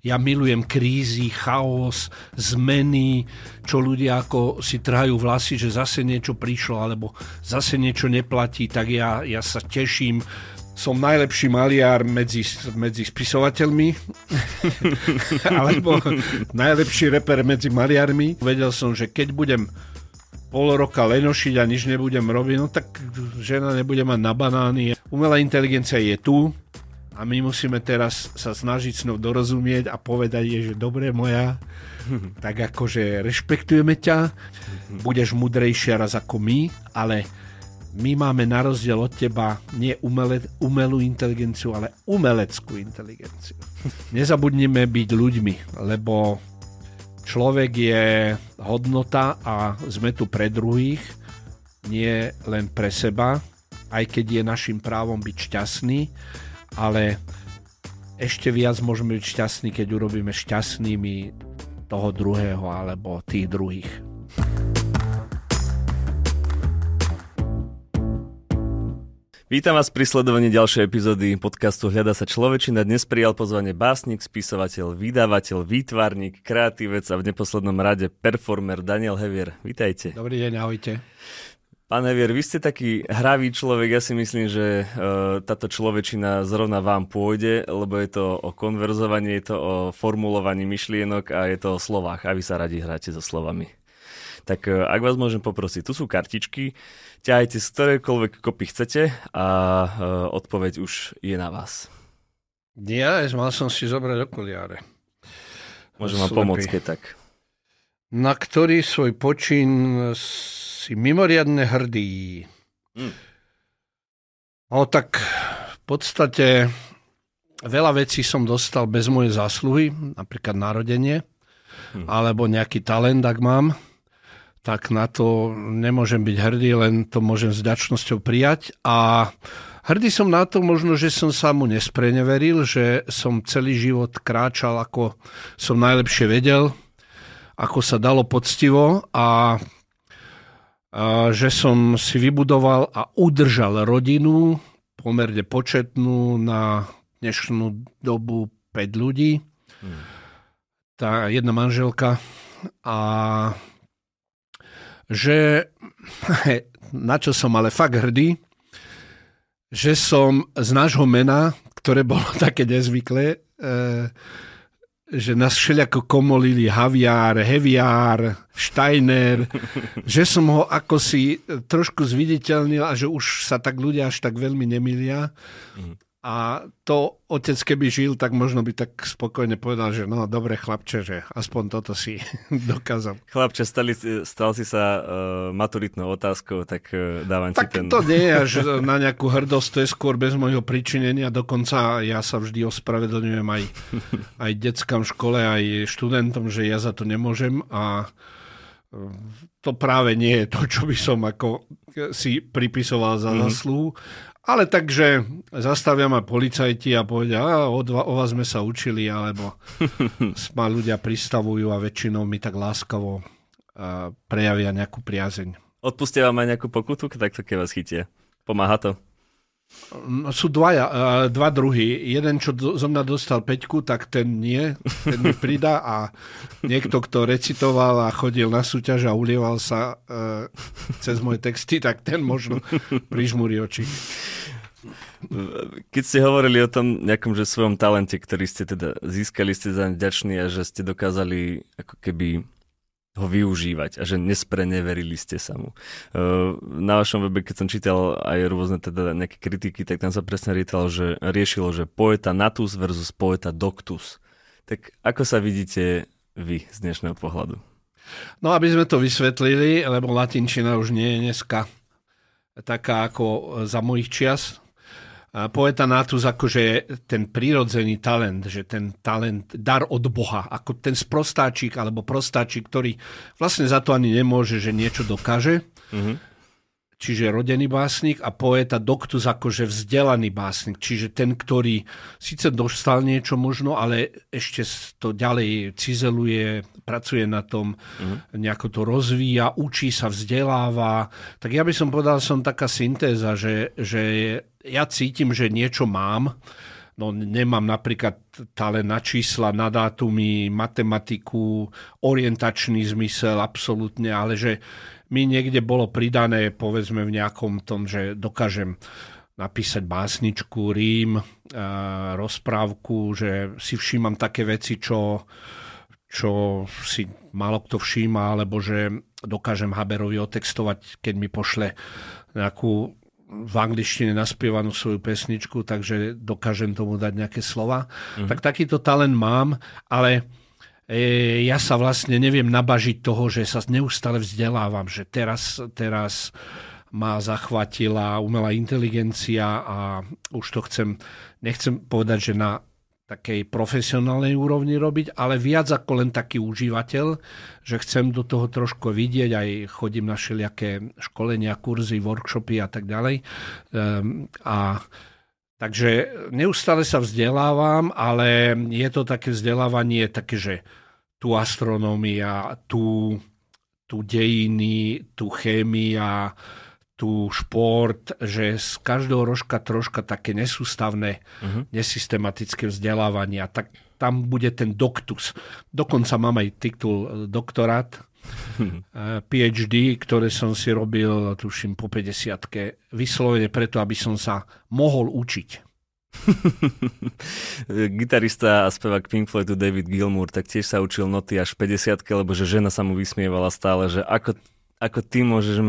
Ja milujem krízy, chaos, zmeny, čo ľudia ako si trhajú vlasy, že zase niečo prišlo, alebo zase niečo neplatí, tak ja sa teším. Som najlepší maliar medzi spisovateľmi, alebo najlepší reper medzi maliarmi. Vedel som, že keď budem pol roka lenošiť a nič nebudem robiť, no tak žena nebude mať na banány. Umelá inteligencia je tu a my musíme teraz sa snažiť s ňou dorozumieť a povedať jej, že dobre moja, tak akože rešpektujeme ťa, budeš múdrejšia raz ako my, ale my máme na rozdiel od teba nie umelú inteligenciu, ale umeleckú inteligenciu. Nezabudnime byť ľuďmi, lebo človek je hodnota a sme tu pre druhých, nie len pre seba, aj keď je našim právom byť šťastný, ale ešte viac môžeme byť šťastní, keď urobíme šťastnými toho druhého alebo tých druhých. Vítam vás pri sledovaní ďalšej epizódy podcastu Hľadá sa človečina. Dnes prijal pozvanie básnik, spisovateľ, vydavateľ, výtvarník, kreatívec a v neposlednom rade performer Daniel Hevier. Vítajte. Dobrý deň, ahojte. Pán Hevier, vy ste taký hravý človek. Ja si myslím, že táto človečina zrovna vám pôjde, lebo je to o konverzovaní, je to o formulovaní myšlienok a je to o slovách. A vy sa radi hráte so slovami. Tak ak vás môžem poprosiť, tu sú kartičky, ťahajte z ktorejkoľvek kopy chcete a odpoveď už je na vás. Ja mal som si zobrať okuliare. Môžem vám pomôcť, keď tak. Na ktorý svoj počin si mimoriadne hrdý. No tak v podstate veľa vecí som dostal bez mojej zásluhy, napríklad narodenie, alebo nejaký talent, ak mám. Tak na to nemôžem byť hrdý, len to môžem s vďačnosťou prijať. A hrdý som na to možno, že som sa mu nespreneveril, že som celý život kráčal, ako som najlepšie vedel, ako sa dalo poctivo a že som si vybudoval a udržal rodinu, pomerne početnú na dnešnú dobu 5 ľudí. Tá jedna manželka a že na čo som ale fakt hrdý, že som z nášho mena, ktoré bolo také nezvyklé, že nás všelijako komolili Haviár, Heviár, Steiner, že som ho ako si trošku zviditeľnil a že už sa tak ľudia až tak veľmi nemilia. A to otec, keby žil, tak možno by tak spokojne povedal, že no dobre chlapče, že aspoň toto si dokázal. Chlapče, stal si sa maturitnou otázkou, tak dávam tak ti ten... Tak to nie je až na nejakú hrdosť, to je skôr bez môjho pričinenia. Dokonca ja sa vždy ospravedlňujem aj deckám v škole, aj študentom, že ja za to nemôžem a to práve nie je to, čo by som ako si pripisoval za zásluhu. Ale takže zastavia ma policajti a povedia, o vás sme sa učili, alebo ma ľudia pristavujú a väčšinou mi tak láskavo prejavia nejakú priazeň. Odpustia vám aj nejakú pokutu, takto keď vás chytia? Pomáha to? Sú dva druhy. Jeden, čo zo mňa dostal 5, tak ten nie, ten mi pridá a niekto, kto recitoval a chodil na súťaž a ulieval sa cez moje texty, tak ten možno prižmúri oči. Keď ste hovorili o tom nejakom že svojom talente, ktorý ste teda získali, ste za vďační a že ste dokázali ako keby ho využívať a že nespreneverili ste sa mu. Na vašom webe, keď som čítal aj rôzne teda nejaké kritiky, tak tam sa presne riešilo, že poeta natus versus poeta doctus. Tak ako sa vidíte vy z dnešného pohľadu? No, aby sme to vysvetlili, lebo latinčina už nie je dneska taká ako za mojich čias. Poeta natus akože ten prírodzený talent, že ten talent, dar od Boha, ako ten sprostáčik alebo prostáčik, ktorý vlastne za to ani nemôže, že niečo dokáže. Čiže rodený básnik a poeta doctus akože vzdelaný básnik. Čiže ten, ktorý síce dostal niečo možno, ale ešte to ďalej cizeluje, pracuje na tom, nejako to rozvíja, učí sa, vzdeláva. Tak ja by som povedal, som taká syntéza, že ja cítim, že niečo mám, No, nemám napríklad talent na čísla, na dátumy, matematiku, orientačný zmysel, absolútne, ale že mi niekde bolo pridané, povedzme v nejakom tom, že dokážem napísať básničku, rím, rozprávku, že si všímam také veci, čo si málo kto všíma, alebo že dokážem Haberovi otextovať, keď mi pošle nejakú v angličtine naspievanú svoju pesničku, takže dokážem tomu dať nejaké slova. Tak takýto talent mám, ale ja sa vlastne neviem nabažiť toho, že sa neustále vzdelávam, že teraz ma zachvátila umelá inteligencia a už to nechcem povedať, že na takej profesionálnej úrovni robiť, ale viac ako len taký užívateľ, že chcem do toho trošku vidieť, aj chodím na všelijaké školenia, kurzy, workshopy a tak ďalej. Takže neustále sa vzdelávam, ale je to také vzdelávanie také, že tu astronómia, tu dejiny, tu chémia, tu šport, že z každého rožka troška také nesústavné, nesystematické vzdelávanie. Tak tam bude ten doktus. Dokonca mám aj titul doktorát, PhD, ktoré som si robil, tuším, po 50-ke, vyslovene preto, aby som sa mohol učiť. Gitarista a spevák Pink Floydu David Gilmour tak tiež sa učil noty až v 50-ke, lebo že žena sa mu vysmievala stále, že ako ty môžeš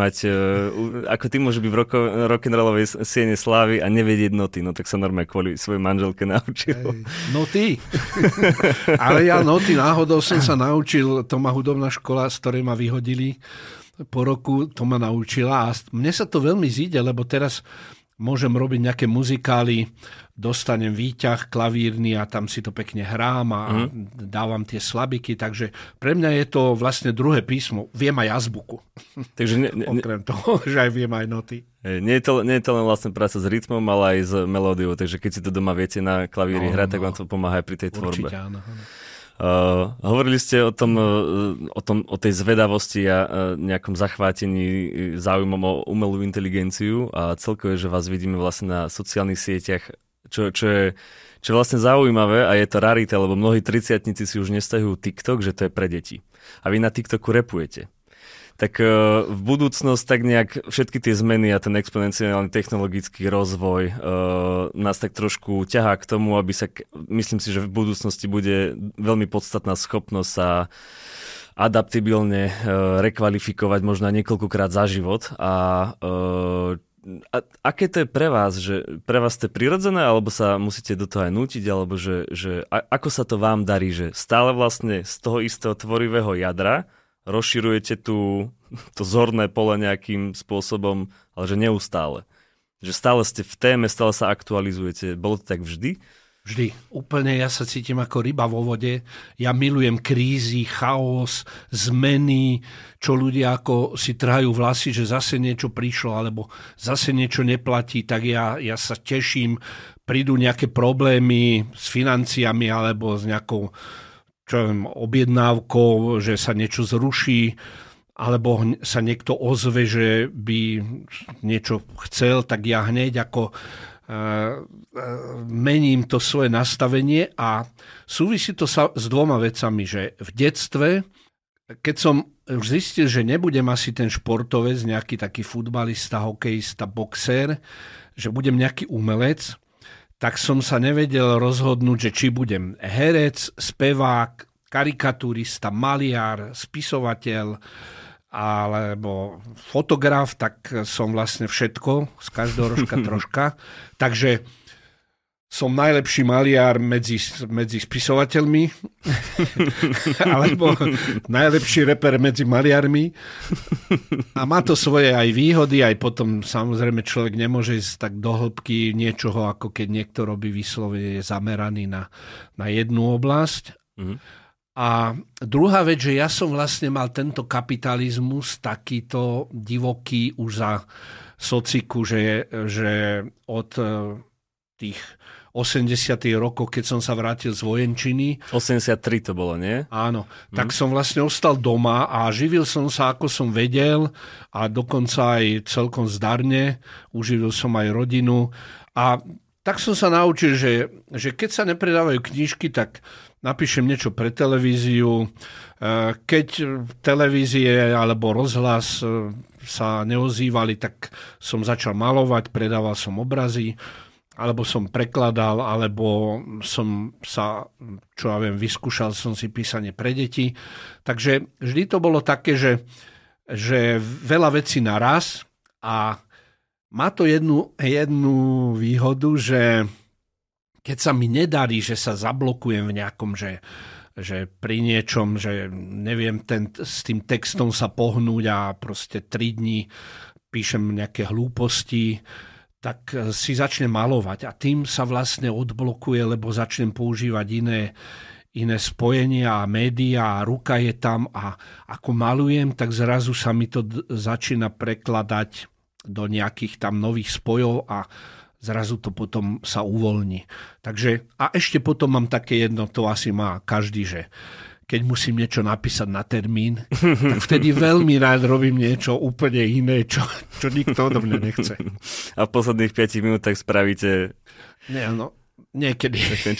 byť v rock'n'rollovej siene slávy a nevedieť noty. No tak sa normálne kvôli svojej manželke naučil. Noty? Ale ja noty náhodou som sa naučil, to ma hudobná škola, z ktorej ma vyhodili po roku, to ma naučila a mne sa to veľmi zíde, lebo teraz môžem robiť nejaké muzikály, dostanem výťah klavírny a tam si to pekne hrám a dávam tie slabiky, takže pre mňa je to vlastne druhé písmo. Viem aj azbuku. Takže okrem toho, že aj viem aj noty. Nie je to len vlastne práca s rytmom, ale aj s melódiou, takže keď si to doma viete na klavíri hrať, tak vám to pomáha aj pri tej tvorbe. Určite, áno. Hovorili ste o tej zvedavosti a nejakom zachvátení záujmom o umelú inteligenciu a celkovo, že vás vidíme vlastne na sociálnych sieťach, čo je vlastne zaujímavé a je to rarita, lebo mnohí 30-tnici si už nestahujú TikTok, že to je pre deti. A vy na TikToku rapujete. Tak v budúcnosť tak nejak všetky tie zmeny a ten exponenciálny technologický rozvoj nás tak trošku ťahá k tomu, aby sa, myslím si, že v budúcnosti bude veľmi podstatná schopnosť sa adaptibilne rekvalifikovať možno niekoľkokrát za život. A aké to je pre vás? Že pre vás to je prirodzené, alebo sa musíte do toho aj nútiť, alebo že ako sa to vám darí, že stále vlastne z toho istého tvorivého jadra rozširujete to zorné pole nejakým spôsobom, ale že neustále. Že stále ste v téme, stále sa aktualizujete. Bolo to tak vždy? Vždy. Úplne ja sa cítim ako ryba vo vode. Ja milujem krízy, chaos, zmeny, čo ľudia ako si trhajú vlasy, že zase niečo prišlo, alebo zase niečo neplatí, tak ja sa teším. Prídu nejaké problémy s financiami, alebo s nejakou objednávkou, že sa niečo zruší, alebo sa niekto ozve, že by niečo chcel, tak ja hneď ako mením to svoje nastavenie a súvisí to s dvoma vecami, že v detstve, keď som už zistil, že nebudem asi ten športovec, nejaký taký futbalista, hokejista, boxer, že budem nejaký umelec, tak som sa nevedel rozhodnúť, že či budem herec, spevák, karikaturista, maliar, spisovateľ alebo fotograf, tak som vlastne všetko, z každého rožka troška. Takže som najlepší maliar medzi spisovateľmi alebo najlepší reper medzi maliarmi. A má to svoje aj výhody, aj potom samozrejme človek nemôže ísť tak do hĺbky niečoho, ako keď niekto robí vyslovene zameraný na jednu oblasť. A druhá vec, že ja som vlastne mal tento kapitalizmus takýto divoký už za sociku, že od tých 80. rokov, keď som sa vrátil z vojenčiny. 83 to bolo, nie? Áno. Tak som vlastne ostal doma a živil som sa, ako som vedel a dokonca aj celkom zdarne. Uživil som aj rodinu. A tak som sa naučil, že keď sa nepredávajú knižky, tak napíšem niečo pre televíziu. Keď televízie alebo rozhlas sa neozývali, tak som začal malovať, predával som obrazy, alebo som prekladal, alebo som sa, čo ja viem, vyskúšal som si písanie pre deti. Takže vždy to bolo také, že veľa vecí naraz a má to jednu výhodu, že keď sa mi nedarí, že sa zablokujem v nejakom, že pri niečom, že neviem s tým textom sa pohnúť a proste 3 dní píšem nejaké hlúposti, tak si začnem malovať a tým sa vlastne odblokuje, lebo začnem používať iné spojenia a médiá a ruka je tam a ako malujem, tak zrazu sa mi to začína prekladať do nejakých tam nových spojov a zrazu to potom sa uvoľní. Takže a ešte potom mám také jedno, to asi má každý, že keď musím niečo napísať na termín, tak vtedy veľmi rád robím niečo úplne iné, čo nikto odo mňa nechce. A v posledných 5 minútach spravíte... Niekedy.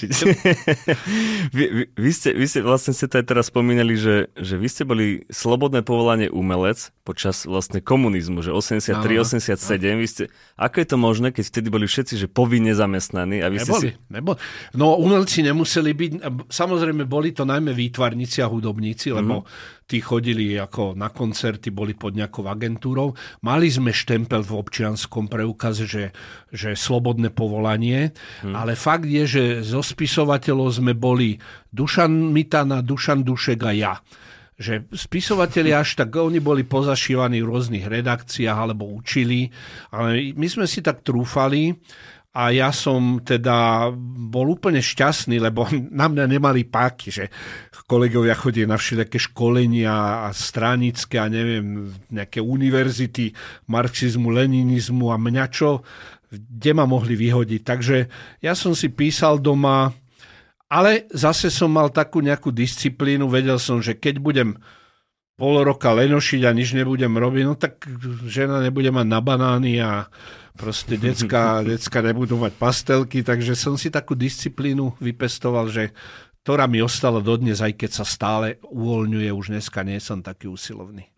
Vy ste vlastne ste to aj teraz spomínali, že vy ste boli slobodné povolanie umelec počas vlastne komunizmu, že 83, 87. Vy ste, ako je to možné, keď vtedy boli všetci, že povinne zamestnaní? A vy neboli. No umelci nemuseli byť, samozrejme boli to najmä výtvarníci a hudobníci, lebo tí chodili ako na koncerty, boli pod nejakou agentúrou. Mali sme štempel v občianskom preukaze, že slobodné povolanie, ale fakt je, že zo spisovateľov sme boli Dušan Mitana, Dušan Dušek a ja. Že spisovatelia až tak, oni boli pozašívaní v rôznych redakciách alebo učili, ale my sme si tak trúfali a ja som teda bol úplne šťastný, lebo na mňa nemali páky, že kolegovia chodili na všelijaké školenia a stranické a neviem, nejaké univerzity marxizmu, leninizmu a mňa čo, kde ma mohli vyhodiť. Takže ja som si písal doma, ale zase som mal takú nejakú disciplínu, vedel som, že keď budem pol roka lenošiť a nič nebudem robiť, no tak žena nebude mať na banány a proste decka nebudú mať pastelky, takže som si takú disciplínu vypestoval, že ktorá mi ostala dodnes, aj keď sa stále uvoľňuje, už dneska nie som taký usilovný.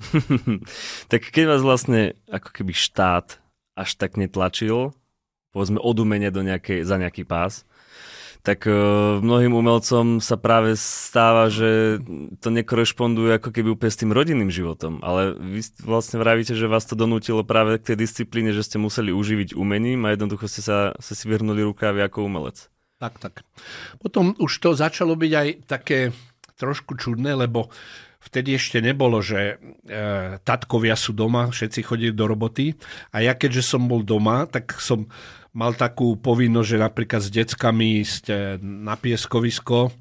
Tak keď vás vlastne ako keby štát až tak netlačil, povedzme od umenia za nejaký pás, tak mnohým umelcom sa práve stáva, že to nekorešponduje ako keby úplne s tým rodinným životom. Ale vy vlastne vravíte, že vás to donútilo práve k tej disciplíne, že ste museli uživiť umením a jednoducho ste si vyhrnuli rukávy ako umelec. Tak. Potom už to začalo byť aj také trošku čudné, lebo vtedy ešte nebolo, že tatkovia sú doma, všetci chodili do roboty a ja keďže som bol doma, tak som mal takú povinnosť, že napríklad s deckami ísť na pieskovisko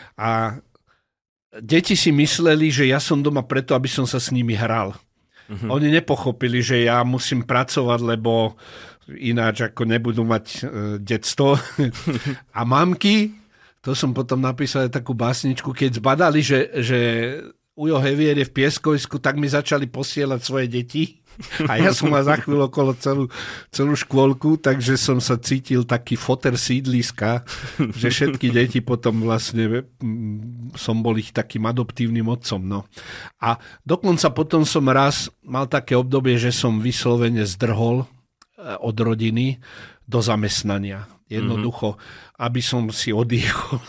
a deti si mysleli, že ja som doma preto, aby som sa s nimi hral. Oni nepochopili, že ja musím pracovať, lebo ináč ako nebudú mať detstvo. A mamky, to som potom napísal takú básničku, keď zbadali, že Ujo Hevier je v pieskovisku, tak mi začali posielať svoje deti. A ja som mal za chvíľu okolo celú škôlku, takže som sa cítil taký foter sídliska, že všetky deti potom vlastne som bol ich takým adoptívnym otcom. No. A dokonca potom som raz mal také obdobie, že som vyslovene zdrhol od rodiny do zamestnania. Jednoducho, aby som si oddychol.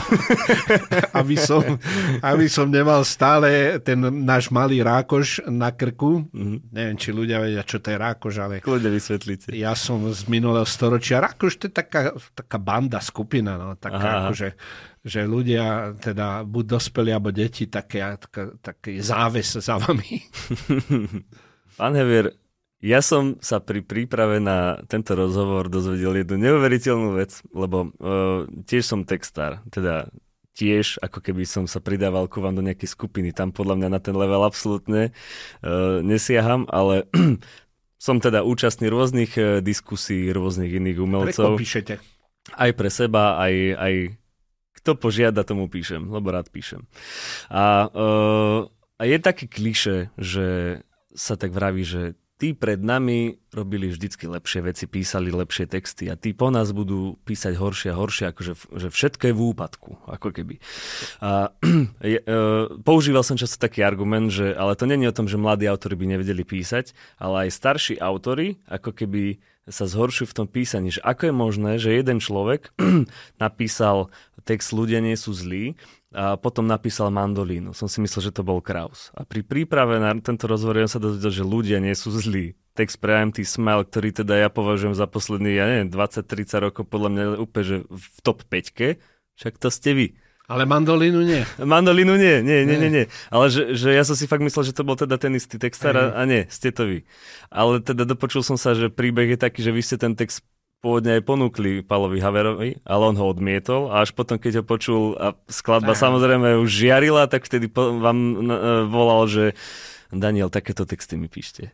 aby som nemal stále ten náš malý rákoš na krku. Neviem, či ľudia vedia, čo to je rákoš, ale... Kľudne vysvetlíte. Ja som z minulého storočia. Rákoš to je taká banda, skupina. No, taká akože, že ľudia, teda buď dospelí, alebo deti, taký záves za vami. Pán Hevier, ja som sa pri príprave na tento rozhovor dozvedel jednu neuveriteľnú vec, lebo tiež som textár, teda tiež ako keby som sa pridával ku vám do nejakej skupiny. Tam podľa mňa na ten level absolútne nesiaham, ale som teda účastný rôznych diskusí, rôznych iných umelcov. Prečo píšete? Aj pre seba, aj kto požiada, tomu píšem, lebo rád píšem. A je také klišé, že sa tak vraví, že tí pred nami robili vždycky lepšie veci, písali lepšie texty a tí po nás budú písať horšie a horšie, akože že všetko je v úpadku, ako keby. A používal som často taký argument, že ale to nie je o tom, že mladí autori by nevedeli písať, ale aj starší autori, ako keby sa zhoršujú v tom písaní, že ako je možné, že jeden človek napísal text Ľudia nie sú zlí a potom napísal Mandolínu. Som si myslel, že to bol Kraus. A pri príprave na tento rozhovor ja sa dozvedel, že Ľudia nie sú zlí. Text pre IMT Smile, ktorý teda ja považujem za posledný, 20-30 rokov, podľa mňa úplne, že v top 5-ke, však to ste vy. Ale Mandolínu nie. Mandolínu nie. Ale že ja som si fakt myslel, že to bol teda ten istý textár a nie, ste to vy. Ale teda dopočul som sa, že príbeh je taký, že vy ste ten text pôvodne aj ponúkli Pálovi Haverovi, ale on ho odmietol a až potom, keď ho počul a skladba samozrejme už žiarila, tak vtedy vám volal, že Daniel, takéto texty mi píšte.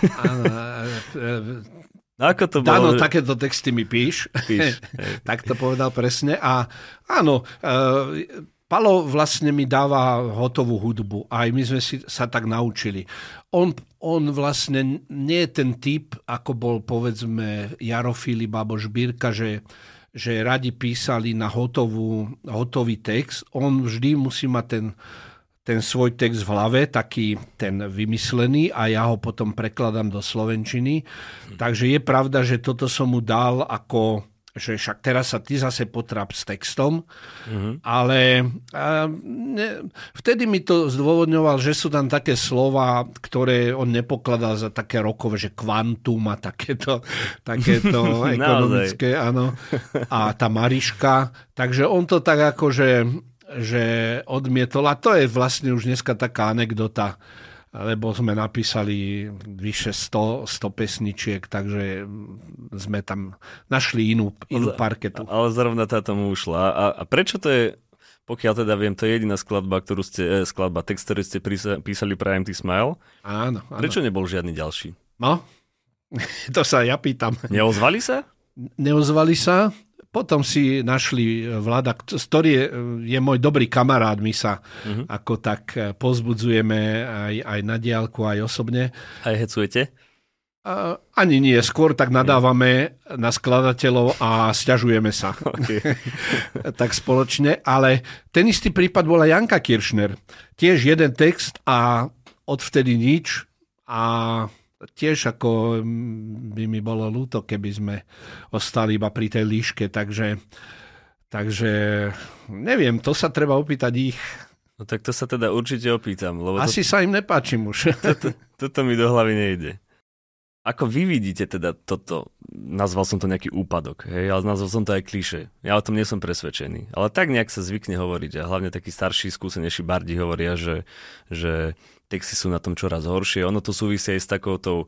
Ako to bolo? Dano, takéto texty mi píš. Tak to povedal presne. A áno, Palo vlastne mi dáva hotovú hudbu. Aj my sme sa tak naučili. On vlastne nie je ten typ, ako bol povedzme Jaro Filip alebo Žbírka, že radi písali na hotový text. On vždy musí mať ten svoj text v hlave, taký ten vymyslený a ja ho potom prekladám do slovenčiny. Takže je pravda, že toto som mu dal ako, že však teraz sa ty zase potráp s textom, ale vtedy mi to zdôvodňoval, že sú tam také slova, ktoré on nepokladal za také rokové, že kvantum a takéto ekonomické, áno. A tá Mariška. Takže on to tak akože že odmietol. A to je vlastne už dneska taká anekdota, lebo sme napísali vyše 100 pesničiek, takže sme tam našli inú parketu. Ale zrovna táto mu ušla. A prečo to je, pokiaľ teda viem, to je jediná skladba, text, ktorý ste písali pre IMT Smile? Áno. Prečo nebol žiadny ďalší? No, to sa ja pýtam. Neozvali sa? Neozvali sa. Potom si našli Vlada, ktorý je môj dobrý kamarát, my sa ako tak pozbudzujeme aj na diaľku, aj osobne. Aj hecujete? Ani nie, skôr tak nadávame na skladateľov a sťažujeme sa. Okay. Tak spoločne, ale ten istý prípad bola Janka Kiršner. Tiež jeden text a odvtedy nič a tiež ako by mi bolo ľúto, keby sme ostali iba pri tej líške, takže neviem, to sa treba opýtať ich. No tak to sa teda určite opýtam. Lebo asi sa im nepáčim už. Toto mi do hlavy nejde. Ako vy vidíte teda toto, nazval som to nejaký úpadok, hej, ale nazval som to aj klišé. Ja o tom nie som presvedčený. Ale tak nejak sa zvykne hovoriť a hlavne takí starší, skúsenejší bardi hovoria, že texty sú na tom čoraz horšie. Ono to súvisí aj s takoutou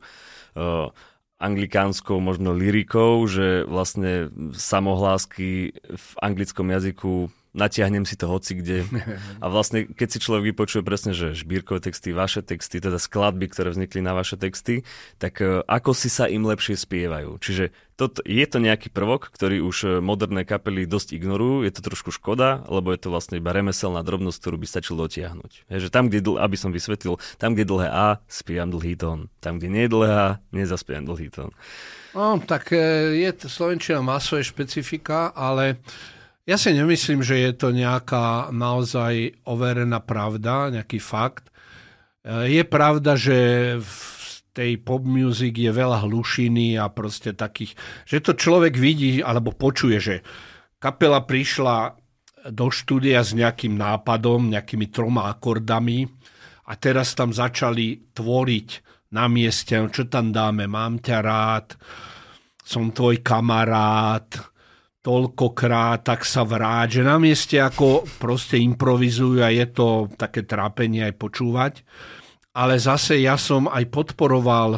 anglikánskou možno lyrikou, že vlastne samohlásky v anglickom jazyku natiahnem si to hoci kde. A vlastne, keď si človek vypočuje presne, že Žbírkové texty, vaše texty, teda skladby, ktoré vznikli na vaše texty, tak ako si sa im lepšie spievajú. Čiže je to nejaký prvok, ktorý už moderné kapely dosť ignorujú. Je to trošku škoda, lebo je to vlastne iba remeselná drobnosť, ktorú by stačilo dotiahnuť. Že tam, kde, aby som vysvetlil, tam, kde je dlhé A, spievam dlhý tón. Tam, kde nie je dlhé A, nezaspievam dlhý tón. No, tak slovenčina má svoje špecifika, ale ja si nemyslím, že je to nejaká naozaj overená pravda, nejaký fakt. Je pravda, že v tej pop music je veľa hlušiny a proste takých, že to človek vidí alebo počuje, že kapela prišla do štúdia s nejakým nápadom, nejakými 3 akordami a teraz tam začali tvoriť na mieste, čo tam dáme, mám ťa rád, som tvoj kamarát, toľkokrát, tak sa vráť, že na mieste ako proste improvizujú a je to také trápenie aj počúvať. Ale zase ja som aj podporoval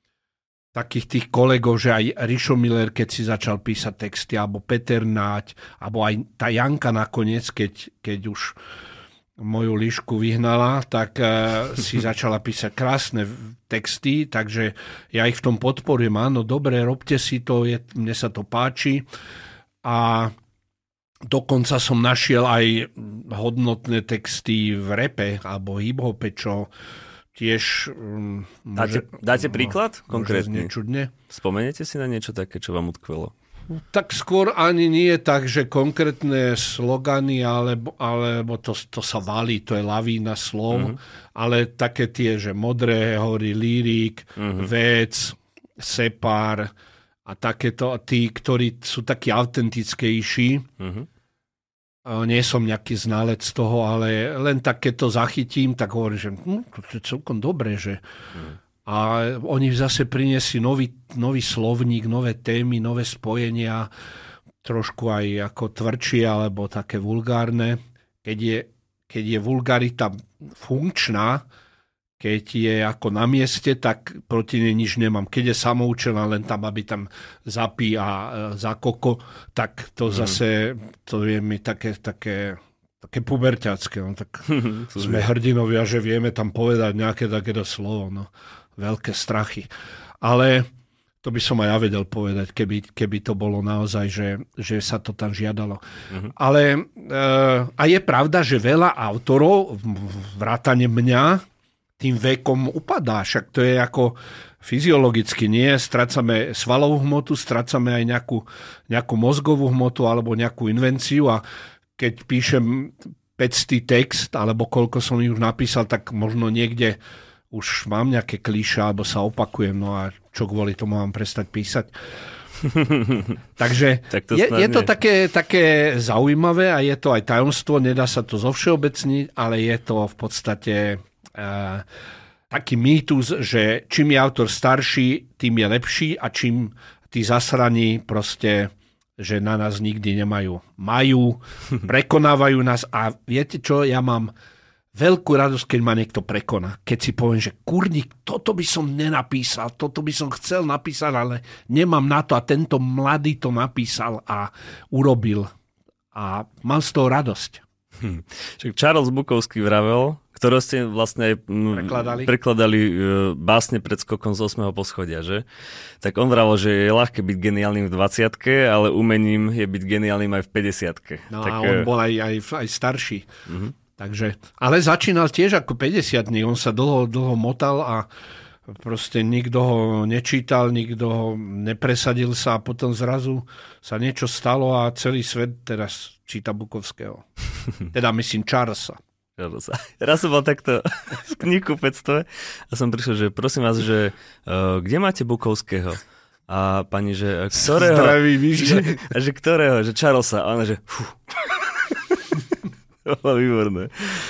takých tých kolegov, že aj Rišo Miller, keď si začal písať texty, alebo Peter Náď, alebo aj tá Janka nakoniec, keď už moju líšku vyhnala, tak si začala písať krásne texty, takže ja ich v tom podporujem. Áno, dobre, robte si to, mne sa to páči. A dokonca som našiel aj hodnotné texty v rape alebo hip-hope, čo tiež... Dáte príklad konkrétny? Čudne. Spomeniete si na niečo také, čo vám utkvelo? Tak skôr ani nie tak, že konkrétne slogany, alebo to sa valí, to je lavína slov, ale také tie, že Modré hory, Lírik, Vec, Separ a takéto, tí, ktorí sú takí autentickejší. Nie som nejaký znalec toho, ale len tak, keď to zachytím, tak hovorím, že to je celkom dobré, že... A oni zase priniesli nový slovník, nové témy, nové spojenia, trošku aj ako tvrdšie alebo také vulgárne. Keď je vulgarita funkčná, keď je ako na mieste, tak proti nej nič nemám. Keď je samoučená, len tam, aby tam zapí a zakoko, tak to zase, to je mi také puberťacké. No, tak sme hrdinovia, že vieme tam povedať nejaké takéto slovo. No. Veľké strachy. Ale to by som aj ja vedel povedať, keby to bolo naozaj, že sa to tam žiadalo. Ale a je pravda, že veľa autorov, vrátane mňa, tým vekom upadá. Však to je ako fyziologicky, nie? Strácame svalovú hmotu, strácame aj nejakú mozgovú hmotu alebo nejakú invenciu a keď píšem 500 text, alebo koľko som ich už napísal, tak možno niekde už mám nejaké klíše, alebo sa opakujem, no a čo kvôli tomu mám prestať písať. Takže je to také zaujímavé a je to aj tajomstvo, nedá sa to zovšeobecniť, ale je to v podstate taký mýtus, že čím je autor starší, tým je lepší a čím tí zasraní proste, že na nás nikdy nemajú. Majú, prekonávajú nás a viete čo, ja mám veľkú radosť, keď ma niekto prekoná. Keď si poviem, že kurník, toto by som nenapísal, toto by som chcel napísať, ale nemám na to a tento mladý to napísal a urobil. A mám z toho radosť. Charles Bukowski vravel, ktorého ste vlastne prekladali básne pred skokom z 8. poschodia, že? Tak on vravel, že je ľahké byť geniálnym v 20-ke, ale umením je byť geniálnym aj v 50-ke. No tak, a on bol aj starší. Takže, ale začínal tiež ako 50-tník, on sa dlho motal a proste nikto ho nečítal, nikto ho nepresadil sa a potom zrazu sa niečo stalo a celý svet teraz číta Bukovského. Teda myslím Charlesa. Raz som bol takto v knihkupectve a som prišiel, že prosím vás, že kde máte Bukovského? A pani, že ktorého? Zdravý, že ktorého? Že Charlesa. A ona, že to bolo výborné.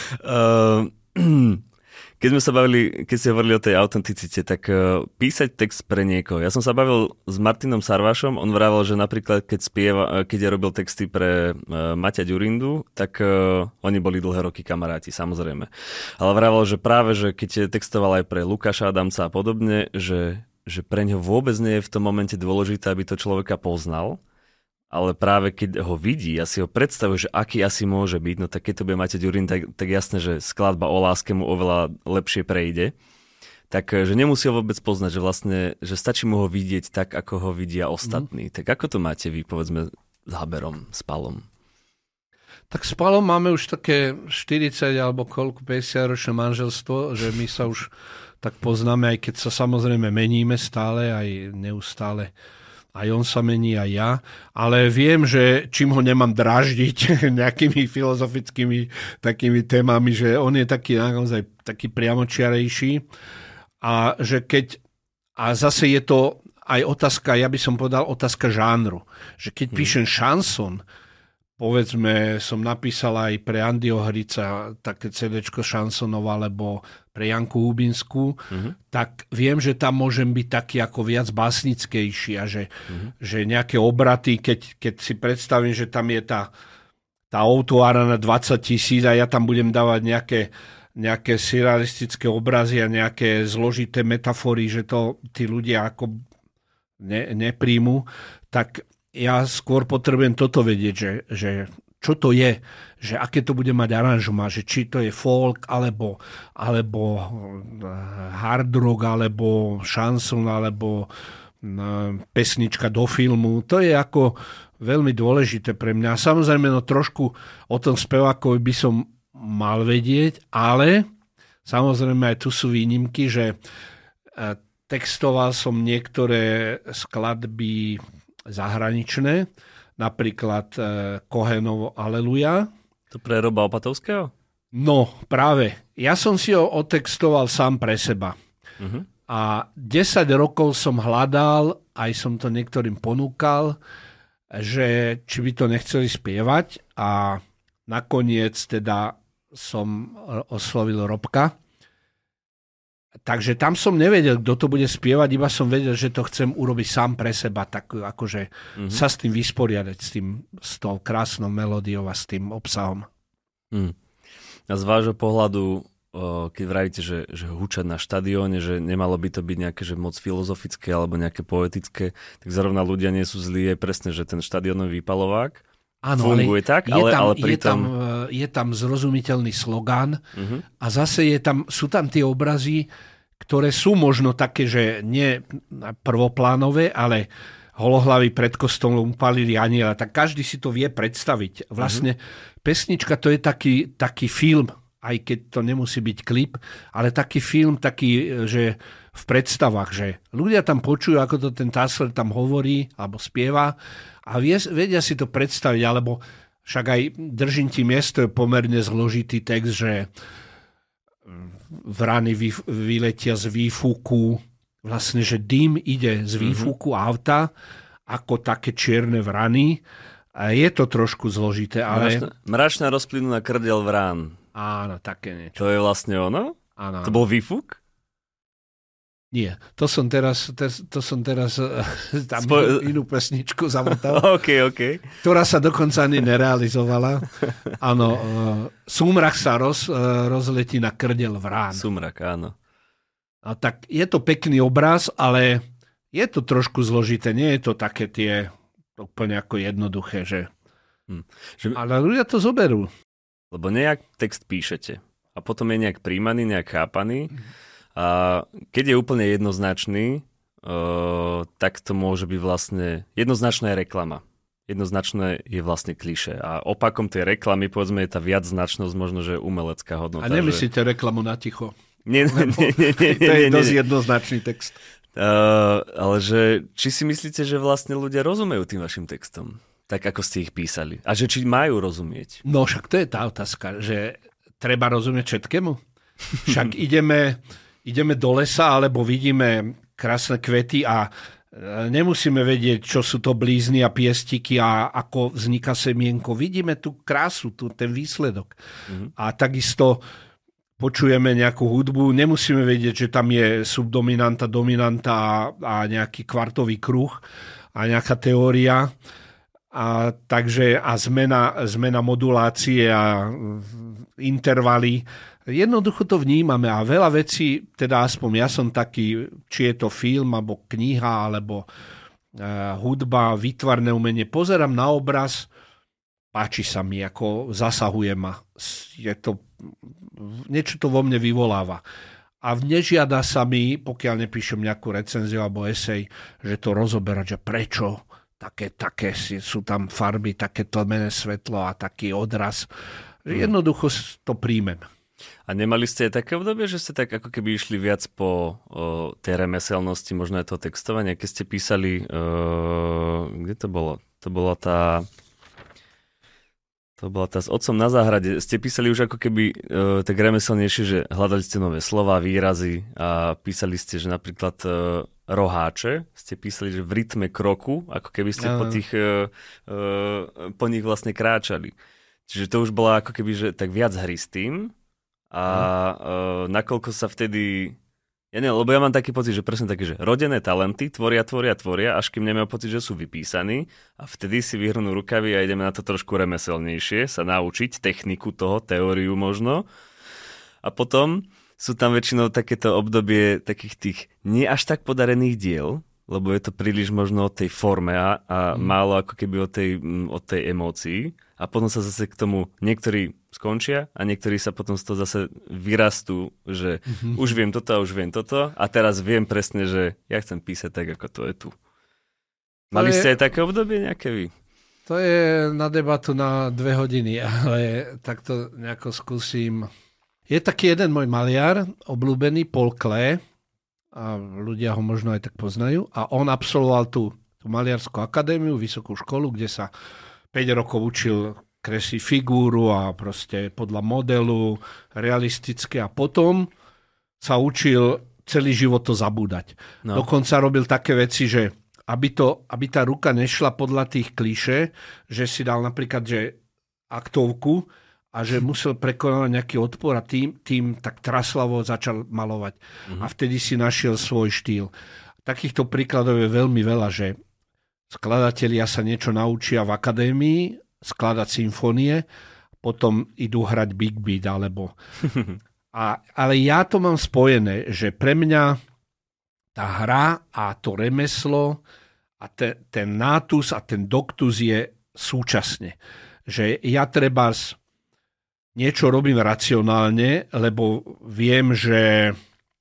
Keď ste hovorili o tej autenticite, tak písať text pre niekoho. Ja som sa bavil s Martinom Sarvašom, on vravel, že napríklad keď ja robil texty pre Maťa Ďurindu, tak oni boli dlhé roky kamaráti, samozrejme. Ale vravel, že práve, že keď textoval aj pre Lukáša Adamca a podobne, že pre ňo vôbec nie je v tom momente dôležité, aby to človeka poznal, ale práve keď ho vidí a si ho predstavuje, že aký asi môže byť, no tak keď to bude Maťo Ďurin, tak jasné, že skladba o láske mu oveľa lepšie prejde. Takže nemusí ho vôbec poznať, že vlastne, že stačí mu ho vidieť tak, ako ho vidia ostatní. Tak ako to máte vy, povedzme, s Haberom, s Palom? Tak s Palom máme už také 40 alebo koľko, 50-ročné manželstvo, že my sa už tak poznáme, aj keď sa samozrejme meníme stále, aj neustále. Aj on sa mení, aj ja. Ale viem, že čím ho nemám dráždiť nejakými filozofickými takými témami, že on je taký naozaj taký priamočiarejší. A že a zase je to aj otázka, ja by som povedal otázka žánru. Že keď píšem šanson, povedzme, som napísal aj pre Andyho Hrica také CDčko šansonov, alebo pre Janku Hubinskú, tak viem, že tam môžem byť taký ako viac básnickejší a že nejaké obraty, keď si predstavím, že tam je tá autuára na 20 000 a ja tam budem dávať nejaké surrealistické obrazy a nejaké zložité metafory, že to tí ľudia ako nepríjmu, tak ja skôr potrebujem toto vedieť, že čo to je, že aké to bude mať aranžma, že či to je folk, alebo hard rock, alebo šanson, alebo pesnička do filmu. To je ako veľmi dôležité pre mňa. Samozrejme, no trošku o tom spevákovi by som mal vedieť, ale Samozrejme aj tu sú výnimky, že textoval som niektoré skladby zahraničné, napríklad Kohenovo Aleluja. To pre Roba Opatovského? No, práve. Ja som si ho otextoval sám pre seba. Uh-huh. A 10 rokov som hľadal, aj som to niektorým ponúkal, že či by to nechceli spievať a nakoniec teda som oslovil Robka. Takže tam som nevedel, kto to bude spievať, iba som vedel, že to chcem urobiť sám pre seba, tak akože sa s tým vysporiadať, s tou krásnou melódiou a s tým obsahom. A z vášho pohľadu, keď vravíte, že hučať na štadióne, že nemalo by to byť nejaké že moc filozofické alebo nejaké poetické, tak zrovna ľudia nie sú zlí, je presne, že ten štadiónový výpalovák funguje tak, ale pritom... Je tam zrozumiteľný slogán a zase sú tam tie obrazy, ktoré sú možno také, že nie prvoplánové, ale holohlavy pred kostolom upálili aniela, tak každý si to vie predstaviť. Vlastne pesnička to je taký film, aj keď to nemusí byť klip, ale taký film, že v predstavách, že ľudia tam počujú, ako to ten Tassler tam hovorí alebo spieva a vedia si to predstaviť, alebo však aj Držím ti miesto je pomerne zložitý text, že vrany vyletia z výfuku, vlastne, že dym ide z výfuku auta ako také čierne vrany. A je to trošku zložité, ale... Mračná rozplynulá krdeľ vrán. Áno, také niečo. To je vlastne ono? Áno. To bol výfuk? Nie, to som teraz tam inú pesničku zamotal. OK. Ktorá sa dokonca ani nerealizovala. Áno, súmrak sa rozletí na krdeľ vrán. Súmrak, áno. A tak je to pekný obraz, ale je to trošku zložité. Nie je to také tie úplne ako jednoduché, že... Ale ľudia to zoberú. Lebo nejak text píšete a potom je nejak príjmaný, nejak chápaný. A keď je úplne jednoznačný, tak to môže byť vlastne... Jednoznačná je reklama. Jednoznačné je vlastne klišé. A opakom tej reklamy, povedzme, je tá viacznačnosť, možno, že umelecká hodnota. A nemyslíte reklamu na ticho? Nie. To je dosť jednoznačný text. Ale že, či si myslíte, že vlastne ľudia rozumejú tým vašim textom? Tak, ako ste ich písali. A že či majú rozumieť? No však to je tá otázka, že treba rozumieť všetkému. Však ideme do lesa, alebo vidíme krásne kvety a nemusíme vedieť, čo sú to blízny a piestiky a ako vzniká semienko. Vidíme tú krásu, ten výsledok. A takisto počujeme nejakú hudbu, nemusíme vedieť, že tam je subdominanta, dominanta a nejaký kvartový kruh a nejaká teória. A zmena modulácie a intervaly. Jednoducho to vnímame a veľa vecí, teda aspoň ja som taký, či je to film, alebo kniha, alebo hudba, výtvarné umenie, pozerám na obraz, páči sa mi, ako zasahuje ma. Niečo to vo mne vyvoláva. A nežiada sa mi, pokiaľ nepíšem nejakú recenziu alebo esej, že to rozoberať, že prečo také sú tam farby, také tlmené svetlo a taký odraz. Jednoducho to príjmem. A nemali ste aj také obdobie, že ste tak ako keby išli viac po tej remeselnosti, možno aj toho textovania, keď ste písali, kde to bolo? To bola tá s Otcom na záhrade. Ste písali už ako keby tak remeselnejšie, že hľadali ste nové slova, výrazy a písali ste, že napríklad roháče, ste písali, že v rytme kroku, ako keby ste po nich vlastne kráčali. Čiže to už bola ako keby, že tak viac hry s tým a nakoľko sa vtedy... Lebo ja mám taký pocit, že presne také, že rodené talenty tvoria, až kým nemajú pocit, že sú vypísaní a vtedy si vyhrnú rukavy a ideme na to trošku remeselnejšie, sa naučiť techniku toho, teóriu možno. A potom sú tam väčšinou takéto obdobie takých tých nie až tak podarených diel, lebo je to príliš možno o tej forme a málo ako keby o tej emócii. A potom sa zase k tomu niektorí skončia a niektorí sa potom z toho zase vyrastú, že už viem toto a teraz viem presne, že ja chcem písať tak, ako to je tu. Mali ste aj také obdobie nejaké vy? To je na debatu na 2 hodiny, ale takto nejako skúsim. Je taký jeden môj maliar, obľúbený, Paul Klee, a ľudia ho možno aj tak poznajú, a on absolvoval tú maliarskú akadémiu, vysokú školu, kde sa 5 rokov učil kresliť figúru a proste podľa modelu, realistické, a potom sa učil celý život to zabúdať. No. Dokonca robil také veci, že aby tá ruka nešla podľa tých klišé, že si dal napríklad, že aktovku a že musel prekonať nejaký odpor a tým tak traslavo začal malovať. A vtedy si našiel svoj štýl. Takýchto príkladov je veľmi veľa, že skladatelia sa niečo naučia v akadémii, skladať symfónie, potom idú hrať big beat, alebo... ale ja to mám spojené, že pre mňa tá hra a to remeslo a ten nátus a ten doktus je súčasne. Že ja trebárs niečo robím racionálne, lebo viem, že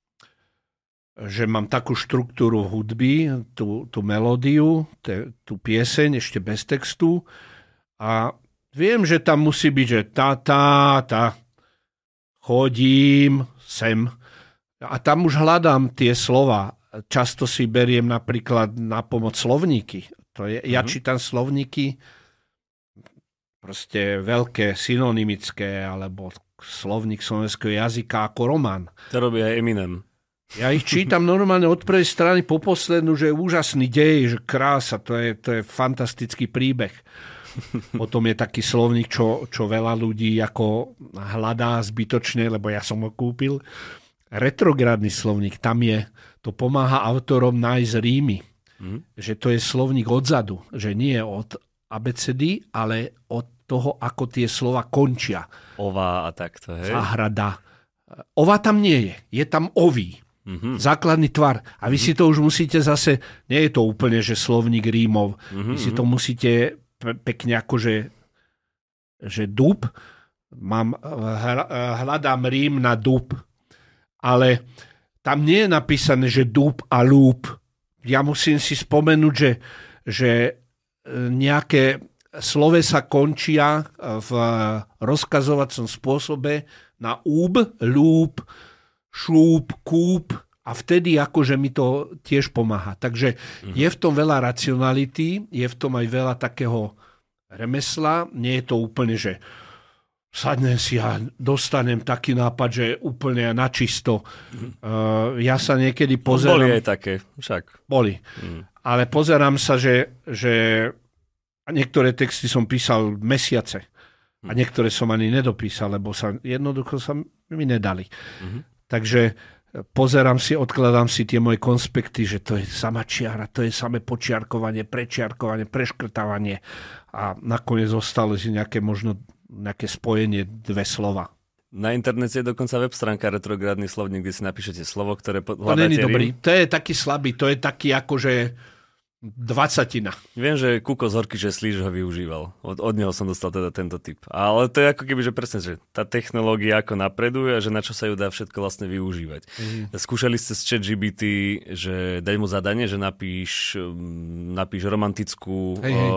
mám takú štruktúru hudby, tú melódiu, tú pieseň ešte bez textu, a viem, že tam musí byť, že tá, chodím sem. A tam už hľadám tie slova. Často si beriem napríklad na pomoc slovníky. Ja čítam slovníky, proste veľké, synonymické, alebo slovník slovenského jazyka ako román. To robí aj Eminem. Ja ich čítam normálne od prvej strany po poslednú, že je úžasný dej, že krása, to je fantastický príbeh. Potom je taký slovník, čo veľa ľudí ako hľadá zbytočne, lebo ja som ho kúpil. Retrográdny slovník, tam to pomáha autorom nájsť rímy. Že to je slovník odzadu, že nie od abecedy, ale od toho, ako tie slova končia. Ova a takto, hej? Záhrada. Ova tam nie je tam ový. Základný tvar. A vy si to už musíte zase, nie je to úplne, že slovník rímov. Vy si to musíte pekne akože že dub, hľadám rím na dub, ale tam nie je napísané, že dub a lúp. Ja musím si spomenúť, že nejaké slovesa končia v rozkazovacom spôsobe na úb, lúp, šúp, kúp, a vtedy akože mi to tiež pomáha. Takže je v tom veľa racionality, je v tom aj veľa takého remesla. Nie je to úplne, že sadnem si a dostanem taký nápad, že úplne načisto. Ja sa niekedy pozerám... Boli aj také, však. Boli. Ale pozerám sa, že niektoré texty som písal mesiace a niektoré som ani nedopísal, lebo jednoducho sa mi nedali. Takže pozerám si, odkladám si tie moje konspekty, že to je sama čiara, to je samé počiarkovanie, prečiarkovanie, preškrtávanie, a nakoniec zostalo si nejaké spojenie, dve slova. Na internete je dokonca web stránka Retrográdny slovník, kde si napíšete slovo, ktoré hľadáte. To není dobrý, to je taký slabý, to je taký akože 20. Viem, že Kuko z Horkyže Slíž ho využíval. Od neho som dostal teda tento typ. Ale to je ako keby, že presne, že tá technológia ako napreduje a že na čo sa ju dá všetko vlastne využívať. Skúšali ste s ChatGPT, že dať mu zadanie, že napíš romantickú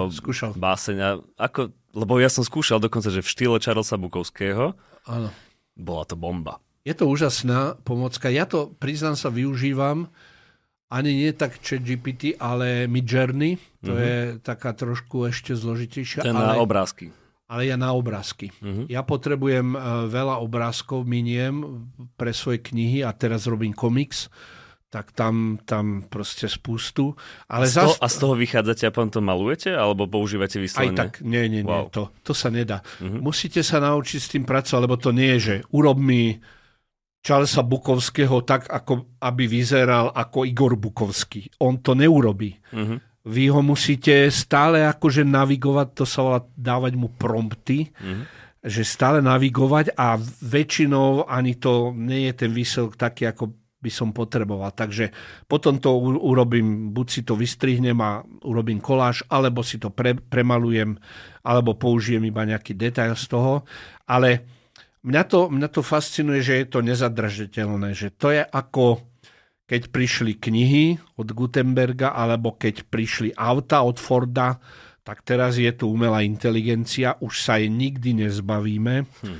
báseň. Lebo ja som skúšal dokonca, že v štýle Charlesa Bukowského. Áno. Bola to bomba. Je to úžasná pomocka. Ja to, priznám sa, využívam ani nie tak ChatGPT, ale Midjourney. To je taká trošku ešte zložitejšia. To je na obrázky. Ale ja na obrázky. Ja potrebujem veľa obrázkov, miniem pre svoje knihy, a teraz robím komiks, tak tam proste spustu. Ale a z toho vychádzate a potom to malujete? Alebo používate vyslovene? Aj tak, nie. Wow. To sa nedá. Musíte sa naučiť s tým pracovať, lebo to nie je, že urob mi Charlesa Bukowského tak, ako aby vyzeral ako Igor Bukovský. On to neurobí. Vy ho musíte stále akože navigovať, to sa volá dávať mu prompty, že stále navigovať, a väčšinou ani to nie je ten výsledok taký, ako by som potreboval. Takže potom to urobím, buď si to vystrihnem a urobím koláž, alebo si to premalujem, alebo použijem iba nejaký detail z toho. Ale Mňa to fascinuje, že je to nezadražiteľné, že to je ako keď prišli knihy od Gutenberga, alebo keď prišli auta od Forda, tak teraz je tu umelá inteligencia, už sa jej nikdy nezbavíme.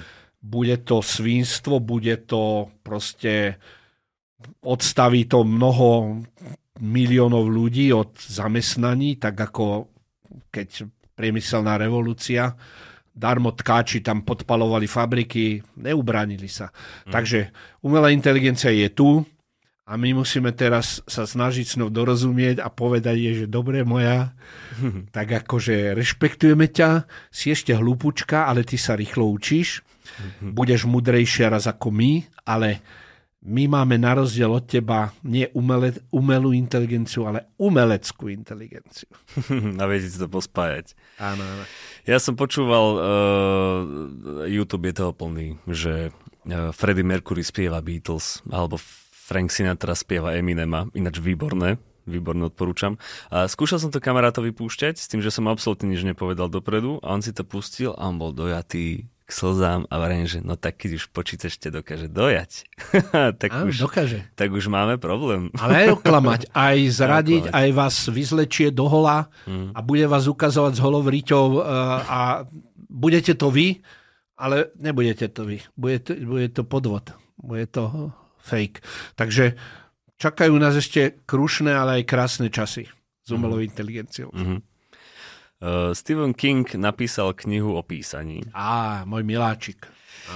bude to svinstvo, bude to proste, odstaví to mnoho miliónov ľudí od zamestnaní, tak ako keď priemyselná revolúcia, darmo tkáči tam podpalovali fabriky, neubránili sa. Takže umelá inteligencia je tu a my musíme teraz sa snažiť s ňou dorozumieť a povedať jej, že dobre moja, tak akože rešpektujeme ťa, si ešte hlúpučka, ale ty sa rýchlo učíš, budeš mudrejšia raz ako my, ale my máme na rozdiel od teba nie umelú inteligenciu, ale umeleckú inteligenciu. A viete si to pospájať. Áno, áno. Ja som počúval, YouTube je toho plný, že Freddie Mercury spieva Beatles, alebo Frank Sinatra spieva Eminema, ináč výborné odporúčam. A skúšal som to kamarátovi púšťať, s tým, že som absolútne nič nepovedal dopredu a on si to pustil a on bol dojatý k slzám a vrajím, že no tak keď už počítač te dokáže dojať, tak, dokáže. Tak už máme problém. Ale aj oklamať, aj zradiť, aj vás vyzlečie do hola a bude vás ukazovať s holou riťou a budete to vy, ale nebudete to vy. Bude to podvod. Bude to fake. Takže čakajú nás ešte krušné, ale aj krásne časy s umelou inteligenciou. Stephen King napísal knihu o písaní. Môj miláčik.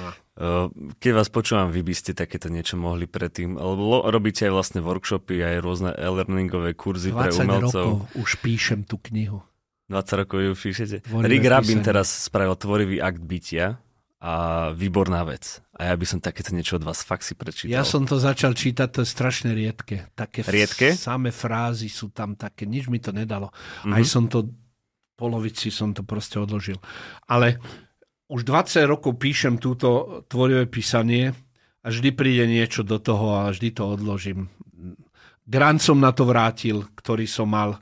Keď vás počúvam, vy by ste takéto niečo mohli predtým, alebo robíte aj vlastne workshopy, aj rôzne e-learningové kurzy pre umelcov. 20 rokov už píšem tú knihu. 20 rokov ju píšete? Tvorivé Rick Rubin písanie. teraz spravil tvorivý akt bytia a výborná vec. A ja by som takéto niečo od vás fakt si prečítal. Ja som to začal čítať, to je strašne riedke. Riedke? Samé frázy sú tam také, nič mi to nedalo. Aj som to polovici som to proste odložil. Ale už 20 rokov píšem túto tvorivé písanie a vždy príde niečo do toho a vždy to odložím. Grant som na to vrátil, ktorý som mal,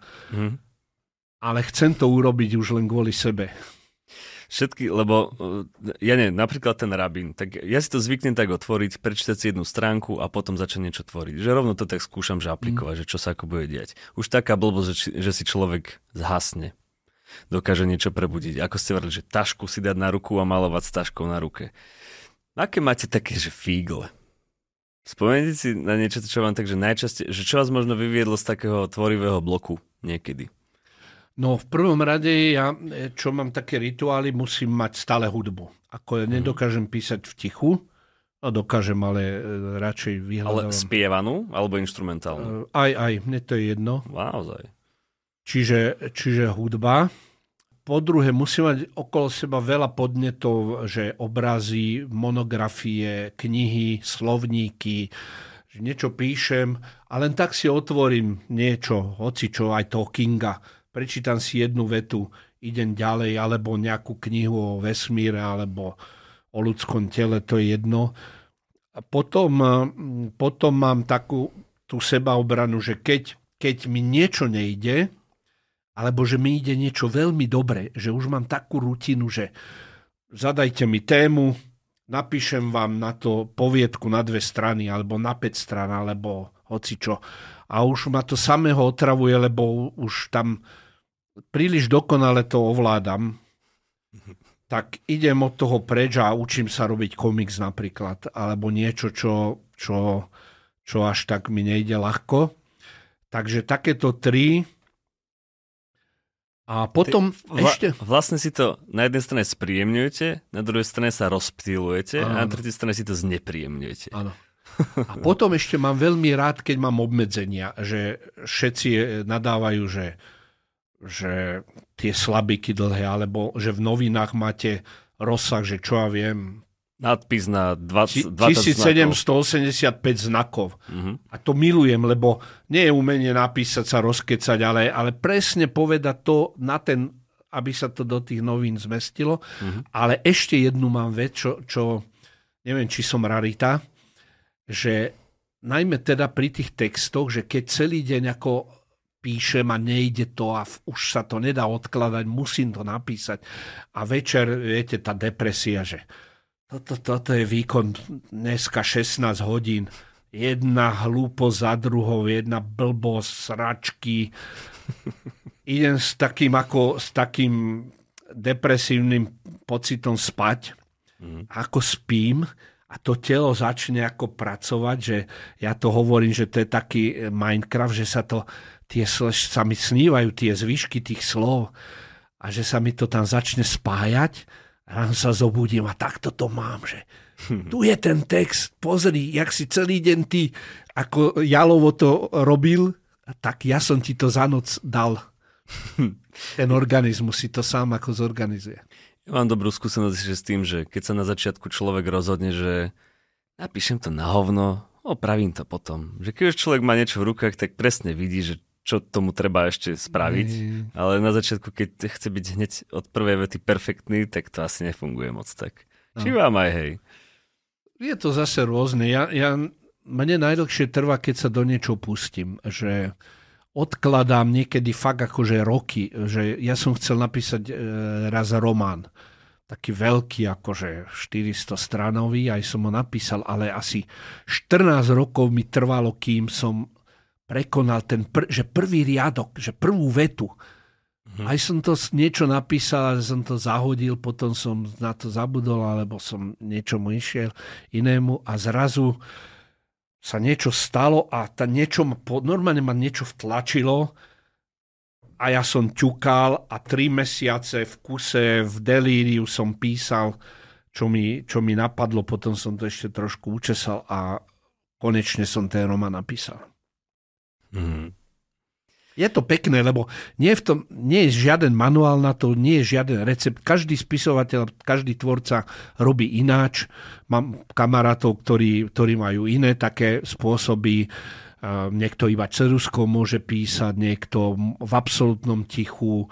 ale chcem to urobiť už len kvôli sebe. Všetky, lebo ja neviem, napríklad ten Rabin, tak ja si to zvyknem tak otvoriť, prečítať si jednu stránku a potom začať niečo tvoriť. Že rovno to tak skúšam, že aplikovať, že čo sa ako bude diať. Už taká blbosť, že si človek zhasne. Dokáže niečo prebudiť. Ako ste hovorili, že tašku si dať na ruku a malovať s taškou na ruke. Aké máte také, že fígle? Spomeňte si na niečo, čo vám takže najčastejšie, že čo vás možno vyviedlo z takého tvorivého bloku niekedy? No v prvom rade ja, čo mám také rituály, musím mať stále hudbu. Ako ja nedokážem písať v tichu, a dokážem, ale radšej vyhľadávam. Ale spievanú alebo instrumentálnu? Aj, mne to je jedno. Naozaj. Čiže hudba. Po druhé, musím mať okolo seba veľa podnetov, že obrazy, monografie, knihy, slovníky, že niečo píšem a len tak si otvorím niečo, hocičo, aj toho Kinga. Prečítam si jednu vetu, idem ďalej, alebo nejakú knihu o vesmíre, alebo o ľudskom tele, to je jedno. A potom mám takú tú sebaobranu, že keď mi niečo nejde, alebo že mi ide niečo veľmi dobre, že už mám takú rutinu, že zadajte mi tému, napíšem vám na to poviedku na 2 strany, alebo na 5 strán, alebo hocičo. A už ma to samého otravuje, lebo už tam príliš dokonale to ovládam. Tak idem od toho preč a učím sa robiť komiks napríklad, alebo niečo, čo až tak mi nejde ľahko. Takže takéto 3. A potom ešte... Vlastne si to na jednej strane spríjemňujete, na druhej strane sa rozptýlujete a na tretej strane si to znepríjemňujete. Áno. A potom ešte mám veľmi rád, keď mám obmedzenia, že všetci nadávajú, že tie slabiky dlhé, alebo že v novinách máte rozsah, že čo ja viem... Nadpis na 20 1785 znakov. A to milujem, lebo nie je umenie napísať sa, rozkecať, ale presne povedať to na ten, aby sa to do tých novín zmestilo. Ale ešte jednu mám vec, čo neviem, či som rarita, že najmä teda pri tých textoch, že keď celý deň ako píšem a nejde to a už sa to nedá odkladať, musím to napísať. A večer, viete, tá depresia, že toto je výkon dneska 16 hodín. Jedna hlúposť za druhou, jedna blbosť, sračky. Idem s takým depresívnym pocitom spať ako spím a to telo začne ako pracovať, že ja to hovorím, že to je taký Minecraft, že sa mi snívajú tie zvyšky tých slov a že sa mi to tam začne spájať. Ráno sa zobudím a takto to mám, že tu je ten text, pozri, jak si celý deň ty ako jalovo to robil, tak ja som ti to za noc dal. Ten organizmus si to sám ako zorganizuje. Ja mám dobrú skúsenosť s tým, že keď sa na začiatku človek rozhodne, že napíšem to na hovno, opravím to potom. Že keď už človek má niečo v rukách, tak presne vidí, že čo tomu treba ešte spraviť. Ale na začiatku, keď chce byť hneď od prvej vety perfektný, tak to asi nefunguje moc tak. Či vám aj hej? Je to zase rôzne. Mne najdlhšie trvá, keď sa do niečo pustím, že odkladám niekedy fakt akože roky, že ja som chcel napísať raz román, taký veľký, akože 400 stranový, aj som ho napísal, ale asi 14 rokov mi trvalo, kým som prekonal že prvý riadok, že prvú vetu. Aj som to niečo napísal, ale som to zahodil, potom som na to zabudol, alebo som niečomu išiel inému a zrazu sa niečo stalo a normálne ma niečo vtlačilo a ja som ťukal a 3 mesiace v kuse, v delíriu som písal, čo mi napadlo, potom som to ešte trošku učesal a konečne som ten román napísal. Je to pekné, lebo nie je žiaden manuál na to, nie je žiaden recept. Každý spisovateľ, každý tvorca robí ináč. Mám kamarátov, ktorí majú iné také spôsoby. Niekto iba ceruzkou môže písať, niekto v absolútnom tichu,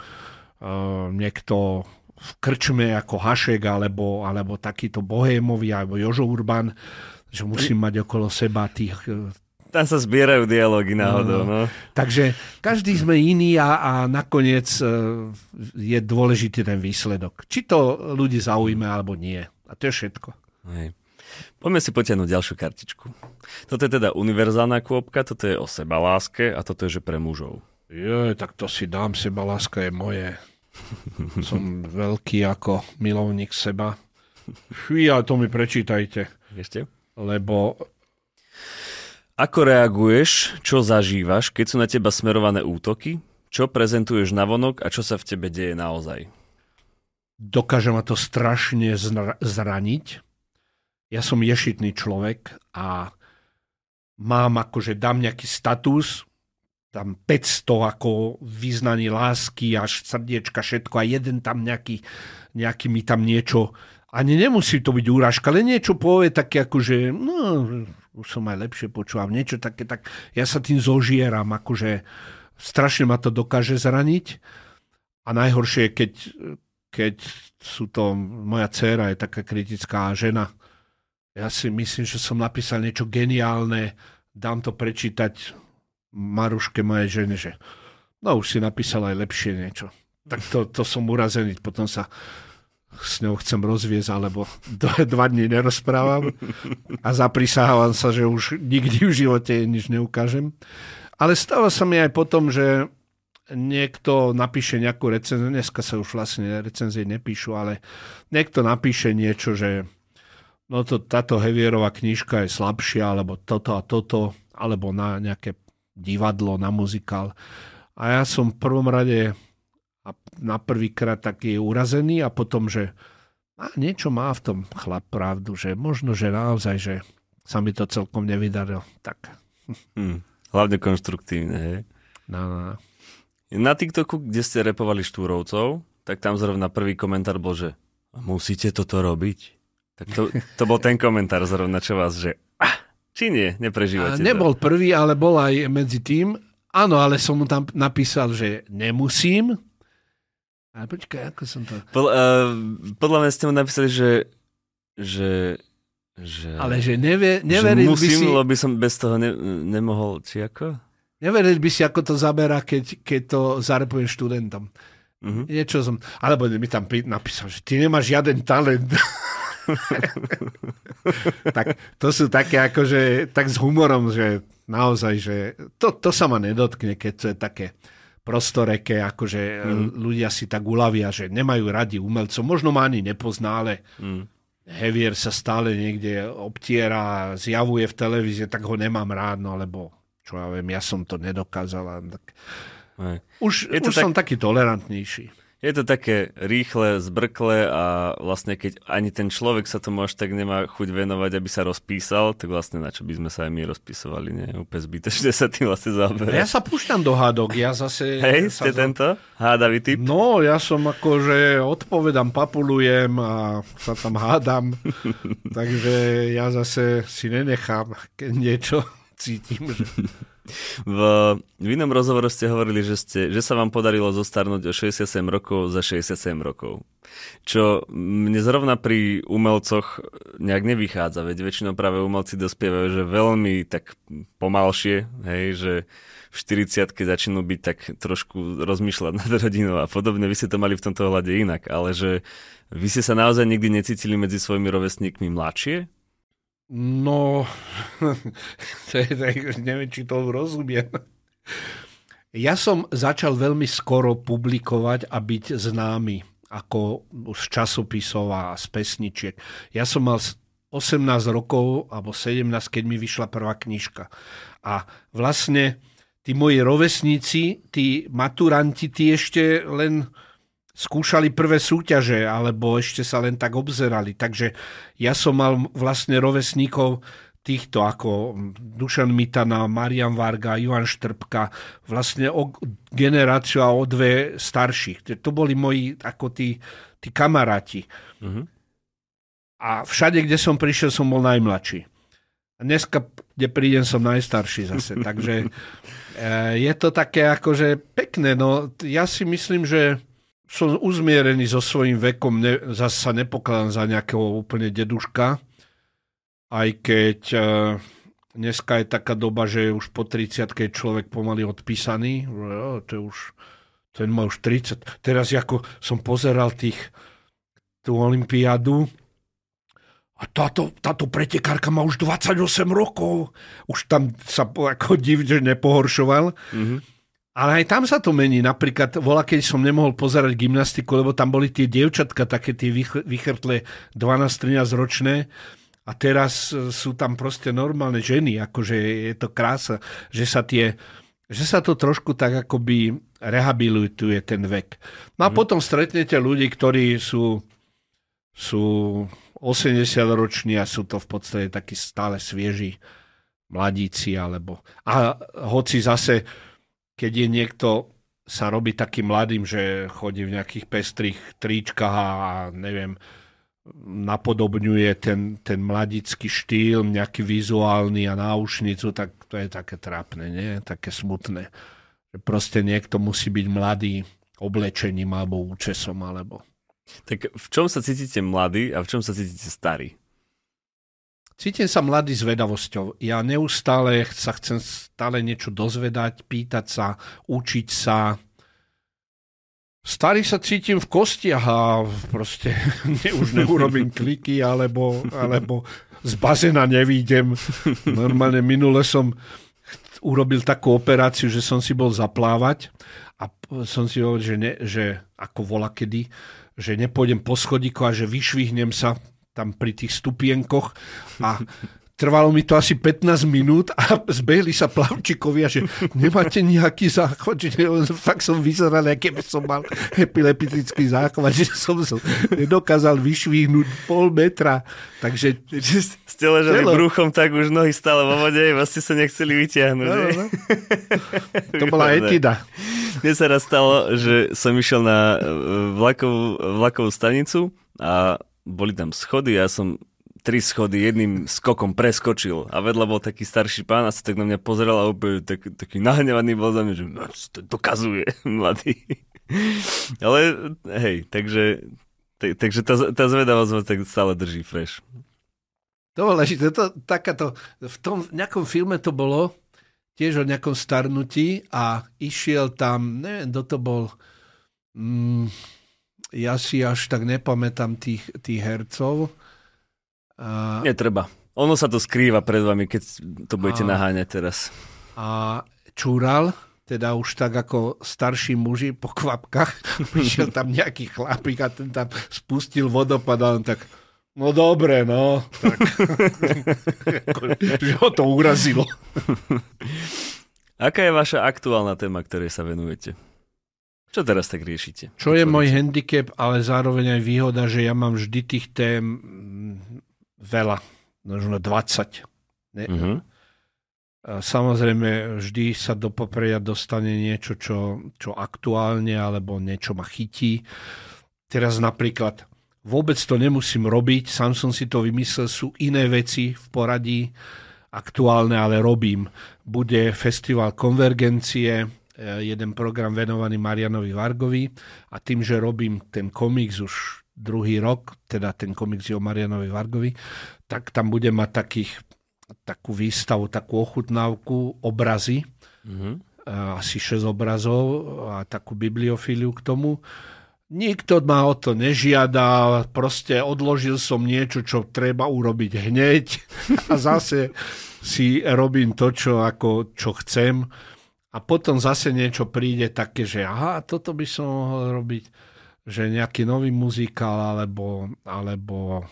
niekto v krčme ako Hašek, alebo takýto bohémový, alebo Jožo Urban, že musím mať okolo seba tých... Tam sa zbierajú dialógy náhodou. No. Takže každý sme iný a nakoniec je dôležitý ten výsledok. Či to ľudí zaujíme, alebo nie. A to je všetko. Hej. Poďme si potiahnuť ďalšiu kartičku. Toto je teda univerzálna kôpka, toto je o sebaláske a toto je, že pre mužov. Tak to si dám, sebaláska je moje. Som veľký ako milovník seba. Ale to mi prečítajte. Ešte? Lebo... Ako reaguješ, čo zažívaš, keď sú na teba smerované útoky, čo prezentuješ navonok a čo sa v tebe deje naozaj? Dokáže ma to strašne zraniť. Ja som ješitný človek a mám akože dám nejaký status, tam 500 ako vyznaní lásky až srdiečka, všetko a jeden tam nejaký mi tam niečo, ani nemusí to byť úražka, ale niečo povie také akože, už som aj lepšie počúval, niečo také, tak ja sa tým zožieram, akože strašne ma to dokáže zraniť a najhoršie je, keď sú to, moja dcéra je taká kritická žena. Ja si myslím, že som napísal niečo geniálne, dám to prečítať Maruške, mojej žene, že už si napísal aj lepšie niečo. Tak to som urazený, potom sa s ňou chcem rozviesť, alebo 2 dní nerozprávam a zaprisahávam sa, že už nikdy v živote nič neukážem. Ale stáva sa mi aj potom, že niekto napíše nejakú recenziu, dneska sa už vlastne recenzie nepíšu, ale niekto napíše niečo, že táto Hevierová knižka je slabšia, alebo toto a toto, alebo na nejaké divadlo, na muzikál. A ja som v prvom rade a na prvýkrát taký urazený a potom, že niečo má v tom chlap pravdu, že možno, že naozaj, že sa mi to celkom nevydarilo. Tak. Hlavne konštruktívne, hej? No. Na TikToku, kde ste repovali Štúrovcov, tak tam zrovna prvý komentár bol, že musíte toto robiť. Tak to bol ten komentár zrovna, čo vás, že či nie, neprežívate to. Nebol prvý, ale bol aj medzi tým. Áno, ale som mu tam napísal, že nemusím. Ale počkaj, ako som to... Podľa mňa ste mu napísali, že ale že neveril by si... lebo by som bez toho nemohol, či ako? Neveril by si, ako to zaberá, keď to zarepujem študentom. Niečo som... Alebo mi tam napísal, že ty nemáš žiaden talent. Tak to sú také akože tak s humorom, že naozaj, že to sa ma nedotkne, keď to je také prostoreké, akože ľudia si tak uľavia, že nemajú radi umelcov. Možno ma ani nepozná, ale Hevier sa stále niekde obtiera, zjavuje v televízii, tak ho nemám rád, no lebo čo ja viem, ja som to nedokázal. Tak... Už som taký tolerantnejší. Je to také rýchle, zbrkle a vlastne keď ani ten človek sa tomu až tak nemá chuť venovať, aby sa rozpísal, tak vlastne na čo by sme sa aj my rozpísovali, nie? Úplne zbytočne sa tým vlastne zaoberať. Ja sa púšťam do hádok, ja zase... Hej, ste tento hádavý typ? No, ja som akože odpovedám, papulujem a sa tam hádam, takže ja zase si nenechám, keď niečo cítim, že... V inom rozhovoru ste hovorili, že sa vám podarilo zostarnúť o 67 rokov za 67 rokov. Čo mne zrovna pri umelcoch nejak nevychádza, veď väčšinou práve umelci dospievajú, že veľmi tak pomalšie, hej, že v 40-ke začnú byť tak trošku rozmýšľať nad rodinou a podobne. Vy ste to mali v tomto ohľade inak, ale že vy ste sa naozaj nikdy necítili medzi svojimi rovesníkmi mladšie? No, neviem, či to rozumiem. Ja som začal veľmi skoro publikovať a byť známy, ako z časopisov a z pesničiek. Ja som mal 18 rokov, alebo 17, keď mi vyšla prvá knižka. A vlastne tí moji rovesníci, tí maturanti, tí ešte len... skúšali prvé súťaže, alebo ešte sa len tak obzerali. Takže ja som mal vlastne rovesníkov týchto, ako Dušan Mitana, Marian Varga, Ivan Štrbka, vlastne o generáciu a o dve starších. To boli moji, ako tí kamaráti. Uh-huh. A všade, kde som prišiel, som bol najmladší. A dneska, kde prídem, som najstarší zase. Takže je to také akože pekné. No, ja si myslím, že som uzmierený so svojím vekom, zase sa nepokladám za nejakého úplne deduška, aj keď dneska je taká doba, že už po 30-ke je človek pomaly odpísaný, ten má už 30. Teraz ako som pozeral tú olympiádu a táto pretekárka má už 28 rokov, už tam sa ako divne nepohoršoval. Mm-hmm. Ale aj tam sa to mení. Napríklad, keď som nemohol pozerať gymnastiku, lebo tam boli tie dievčatka, také tie vychrtlé 12-13 ročné. A teraz sú tam proste normálne ženy. Akože je to krása, že sa to trošku tak akoby rehabilituje ten vek. No a potom stretnete ľudí, ktorí sú 80 roční a sú to v podstate takí stále svieži mladíci. A hoci zase keď je niekto sa robí takým mladým, že chodí v nejakých pestrých tričkách a neviem, napodobňuje ten mladický štýl, nejaký vizuálny a náušnicu, tak to je také trápne, nie? Také smutné. Že proste niekto musí byť mladý oblečením alebo účesom, alebo... Tak v čom sa cítite mladý a v čom sa cítite starý? Cítim sa mladý zvedavosťou. Ja neustále chcem niečo dozvedať, pýtať sa, učiť sa. Starý sa cítim v kostiach a proste už neurobím kliky, alebo z bazéna nevídem. Normálne minule som urobil takú operáciu, že som si bol zaplávať a som si hovoril, že ako volakedy, že nepôjdem po schodíku a že vyšvihnem sa tam pri tých stupienkoch a trvalo mi to asi 15 minút a zbehli sa plavčikovia, že nemáte nejaký záchod, že fakt som vyzeral, keby som mal epileptický záchvat, že som nedokázal vyšvihnúť pol metra. Takže ste ležali bruchom, tak už nohy stále vo vode, vás ste sa nechceli vyťahnuť. No. To bola etida. Mne sa raz stalo, že som išiel na vlakovú stanicu a boli tam schody, ja som 3 schody jedným skokom preskočil a vedľa bol taký starší pán a sa tak na mňa pozeral a úplne taký nahnevaný bol za mňa, že to dokazuje mladý. Ale hej, takže tá zvedavosť vás tak stále drží fresh. Dôležité, takáto, v tom nejakom filme to bolo tiež o nejakom starnutí a išiel tam, neviem, kto to bol... Ja si až tak nepamätám tých hercov. Netreba. Ono sa to skrýva pred vami, keď to budete naháňať teraz. A čúral, teda už tak ako starší muži po kvapkách, prišiel tam nejaký chlapík a ten tam spustil vodopad a on tak No dobre, no. Tak. Že ho to urazilo. Aká je vaša aktuálna téma, ktorej sa venujete? Čo teraz tak riešite? Čo je môj handicap, ale zároveň aj výhoda, že ja mám vždy tých tém veľa, možno 20. Samozrejme, vždy sa do popredia dostane niečo, čo aktuálne, alebo niečo ma chytí. Teraz napríklad vôbec to nemusím robiť, sám som si to vymyslel, sú iné veci v poradí aktuálne, ale robím. Bude festival Konvergencie, jeden program venovaný Marianovi Vargovi a tým, že robím ten komiks už druhý rok, teda ten komiks je o Marianovi Vargovi, tak tam budem mať takú výstavu, takú ochutnávku, obrazy, asi 6 obrazov a takú bibliofíliu k tomu. Nikto ma o to nežiadal, proste odložil som niečo, čo treba urobiť hneď a zase si robím to, čo chcem a potom zase niečo príde také, že aha, toto by som mohol robiť, že nejaký nový muzikál alebo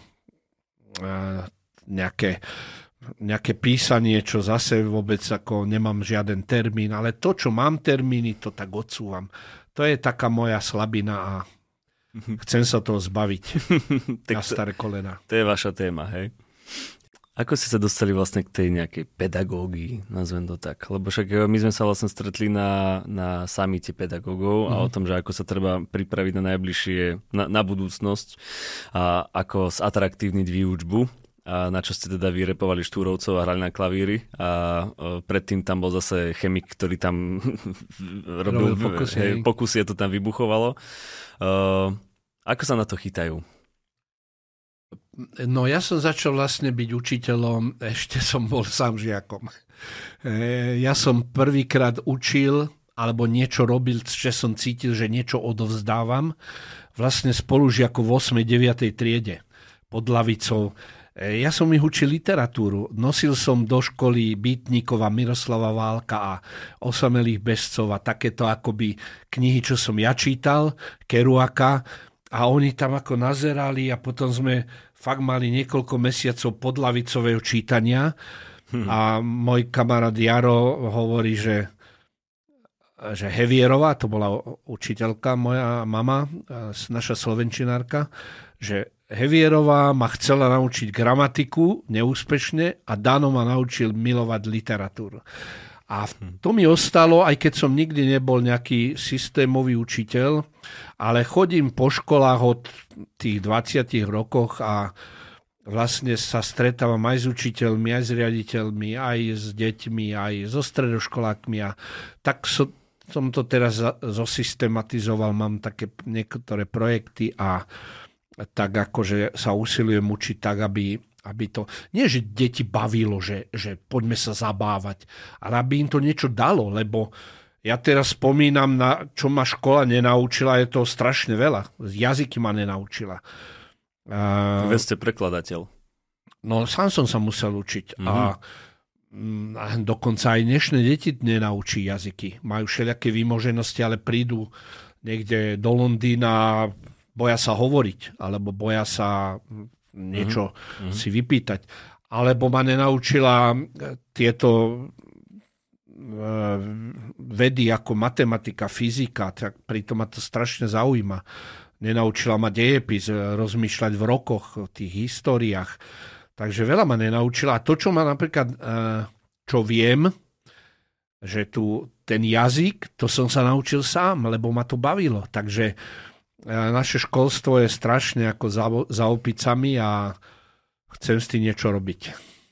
nejaké písanie, čo zase vôbec ako nemám žiaden termín, ale to, čo mám termíny, to tak odsúvam. To je taká moja slabina a chcem sa toho zbaviť na staré kolena. To je vaša téma, hej? Ako ste sa dostali vlastne k tej nejakej pedagógii, nazvem to tak? Lebo však my sme sa vlastne stretli na samite pedagógov a o tom, že ako sa treba pripraviť na najbližšie, na budúcnosť a ako zatraktívniť výučbu. A na čo ste teda vyrepovali Štúrovcov a hrali na klavíri a predtým tam bol zase chemik, ktorý tam robil pokusy a to tam vybuchovalo. Ako sa na to chytajú? No ja som začal vlastne byť učiteľom, ešte som bol sám žiakom. Ja som prvýkrát učil alebo niečo robil, že som cítil, že niečo odovzdávam. Vlastne spolužiakov v 8. 9. triede pod lavicou. Ja som ich učil literatúru. Nosil som do školy Bytníkova, Miroslava Válka a Osamelých bezcov a takéto akoby knihy, čo som ja čítal, Kerouaka a oni tam ako nazerali a potom sme fakt mali niekoľko mesiacov podlavicového čítania a môj kamarát Jaro hovorí, že Hevierová, to bola učiteľka, moja mama, naša slovenčinárka, že Hevierová ma chcela naučiť gramatiku neúspešne a Dano ma naučil milovať literatúru. A to mi ostalo, aj keď som nikdy nebol nejaký systémový učiteľ, ale chodím po školách od tých 20 rokoch a vlastne sa stretávam aj s učiteľmi, aj s riaditeľmi, aj s deťmi, aj so stredoškolákmi a tak som to teraz zosystematizoval, mám také niektoré projekty a tak akože sa usilujem učiť tak, aby to, nie že deti bavilo, že poďme sa zabávať, ale aby im to niečo dalo, lebo ja teraz spomínam na čo ma škola nenaučila, je to strašne veľa. Jazyky ma nenaučila. Vy ste prekladateľ. No sám som sa musel učiť a dokonca aj dnešné deti nenaučí jazyky. Majú všelijaké výmoženosti, ale prídu niekde do Londýna, boja sa hovoriť, alebo boja sa niečo si vypýtať. Alebo ma nenaučila tieto vedy ako matematika, fyzika, tak pritom ma to strašne zaujíma. Nenaučila ma dejepis, rozmýšľať v rokoch, v tých históriách. Takže veľa ma nenaučila. A to, čo ma napríklad, čo viem, že ten jazyk, to som sa naučil sám, lebo ma to bavilo. Takže naše školstvo je strašne ako za opicami a chcem s tým niečo robiť.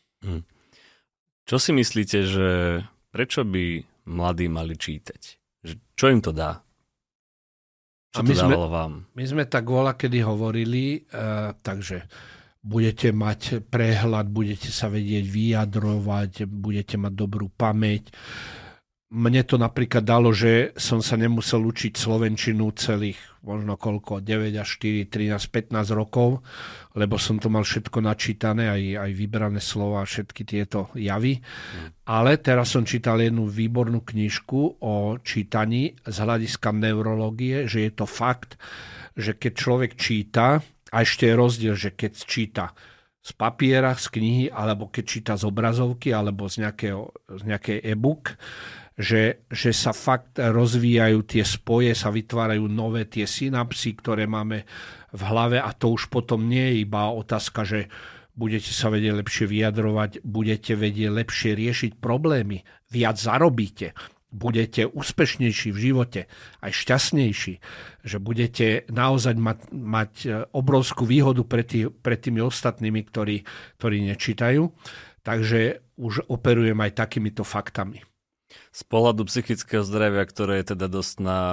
Čo si myslíte, že prečo by mladí mali čítať? Čo im to dá? Čo to dávalo vám? My sme tak kedy hovorili, takže budete mať prehľad, budete sa vedieť vyjadrovať, budete mať dobrú pamäť. Mne to napríklad dalo, že som sa nemusel učiť slovenčinu celých možno 9 až 4, 13, 15 rokov, lebo som to mal všetko načítané, aj vybrané slova, všetky tieto javy. Ale teraz som čítal jednu výbornú knižku o čítaní z hľadiska neurológie, že je to fakt, že keď človek číta, A ešte je rozdiel, že keď číta z papiera, z knihy, alebo keď číta z obrazovky, alebo z nejakej e-book, že sa fakt rozvíjajú tie spoje, sa vytvárajú nové tie synapsy, ktoré máme v hlave a to už potom nie je iba otázka, že budete sa vedieť lepšie vyjadrovať, budete vedieť lepšie riešiť problémy, viac zarobíte, budete úspešnejší v živote, aj šťastnejší, že budete naozaj mať obrovskú výhodu pre tými ostatnými, ktorí nečítajú. Takže už operujem aj takýmito faktami. Z pohľadu psychického zdravia, ktoré je teda dosť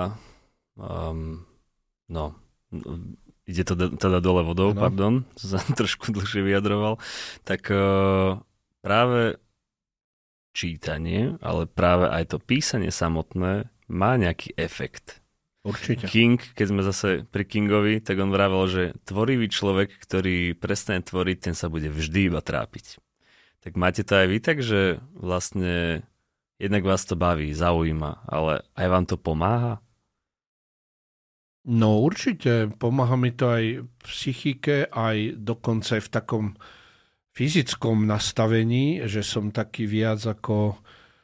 ide to teda dole vodou, ano. Pardon, som sa trošku dlhšie vyjadroval, tak práve čítanie, ale práve aj to písanie samotné má nejaký efekt. Určite. King, keď sme zase pri Kingovi, tak on vravel, že tvorivý človek, ktorý prestane tvoriť, ten sa bude vždy iba trápiť. Tak máte to aj vy tak, že vlastne jednak vás to baví, zaujíma, ale aj vám to pomáha? No určite, pomáha mi to aj v psychike, aj dokonca aj v takom fyzickom nastavení, že som taký viac ako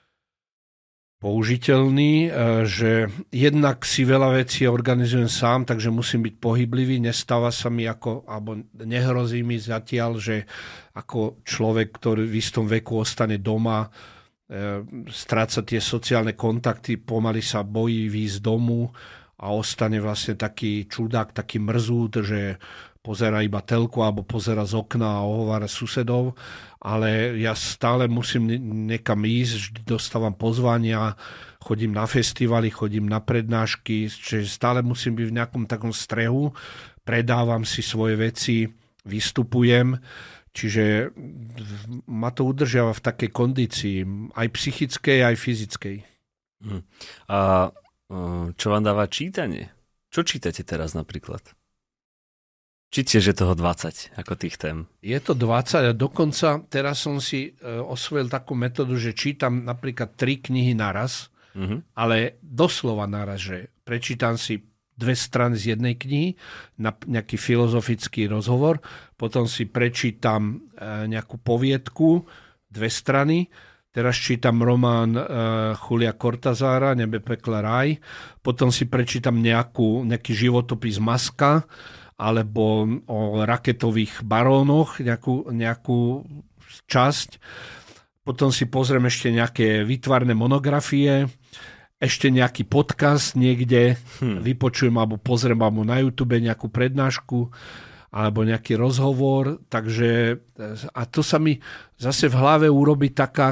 použiteľný, že jednak si veľa vecí organizujem sám, takže musím byť pohyblivý, nestáva sa mi alebo nehrozí mi zatiaľ, že ako človek, ktorý v istom veku ostane doma, stráca tie sociálne kontakty, pomaly sa bojí výjsť z domu a ostane vlastne taký čudák, taký mrzút, že pozerá iba telku alebo pozerá z okna a ohovára susedov, ale ja stále musím niekam ísť, vždy dostávam pozvania, chodím na festivaly, chodím na prednášky, čiže stále musím byť v nejakom takom strehu, predávam si svoje veci, vystupujem, čiže ma to udržiava v takej kondícii, aj psychickej, aj fyzickej. A čo vám dáva čítanie? Čo čítate teraz napríklad? Či tiež je toho 20 ako tých tém? Je to 20 a dokonca teraz som si osvojil takú metódu, že čítam napríklad 3 knihy naraz, ale doslova naraz, že prečítam si 2 strany z jednej knihy na nejaký filozofický rozhovor, potom si prečítam nejakú poviedku, 2 strany, teraz čítam román Julia Cortazára, Nebe, pekla, raj, potom si prečítam nejaký životopis Muska, alebo o raketových barónoch, nejakú časť. Potom si pozriem ešte nejaké výtvarné monografie, ešte nejaký podcast niekde, vypočujem alebo pozriem alebo na YouTube nejakú prednášku alebo nejaký rozhovor. Takže, a to sa mi zase v hlave urobí taká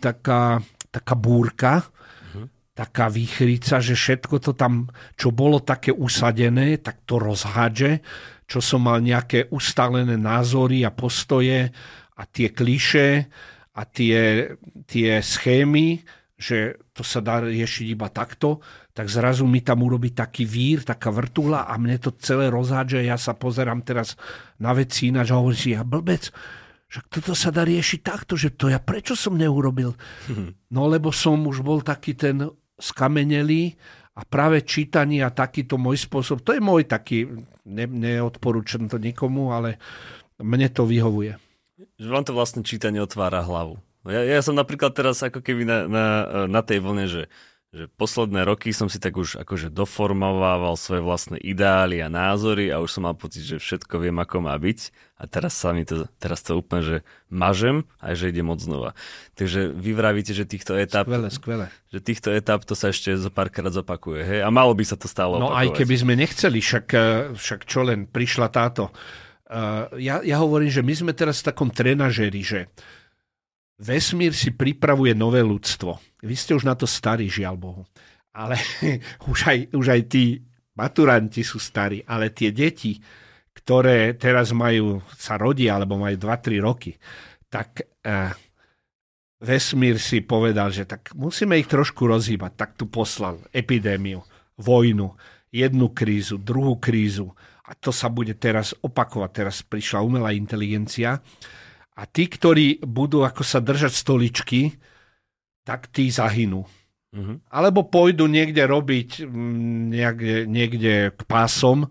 búrka, taká výchrica, že všetko to tam, čo bolo také usadené, tak to rozhádže, čo som mal nejaké ustálené názory a postoje a tie klišé a tie schémy, že to sa dá riešiť iba takto, tak zrazu mi tam urobí taký vír, taká vrtula a mne to celé rozhádže. Ja sa pozerám teraz na veci ináč a hovorím si, ja blbec, že toto sa dá riešiť takto, že to ja prečo som neurobil? No lebo som už bol taký ten skamenelý a práve čítanie a takýto môj spôsob, to je môj taký, neodporúčam to nikomu, ale mne to vyhovuje. Že vám to vlastne čítanie otvára hlavu. Ja som napríklad teraz ako keby na tej vlne, že posledné roky som si tak už akože doformovával svoje vlastné ideály a názory a už som mal pocit, že všetko viem, ako má byť a teraz to úplne, že mažem a že idem od znova. Takže vy vravíte, že týchto etap, skvelé. Že týchto etap to sa ešte zo párkrát zopakuje, hej? A malo by sa to stále opakovať. No aj keby sme nechceli, však čo len prišla táto. Ja hovorím, že my sme teraz v takom trenažéri, že vesmír si pripravuje nové ľudstvo. Vy ste už na to starí, žiaľ Bohu. Ale už aj tí maturanti sú starí. Ale tie deti, ktoré teraz sa rodia, alebo majú 2-3 roky, tak vesmír si povedal, že tak musíme ich trošku rozhýbať. Tak tu poslal epidémiu, vojnu, jednu krízu, druhú krízu. A to sa bude teraz opakovať. Teraz prišla umelá inteligencia. A tí, ktorí budú ako sa držať stoličky, tak tí zahynú. Alebo pôjdu niekde robiť niekde k pásom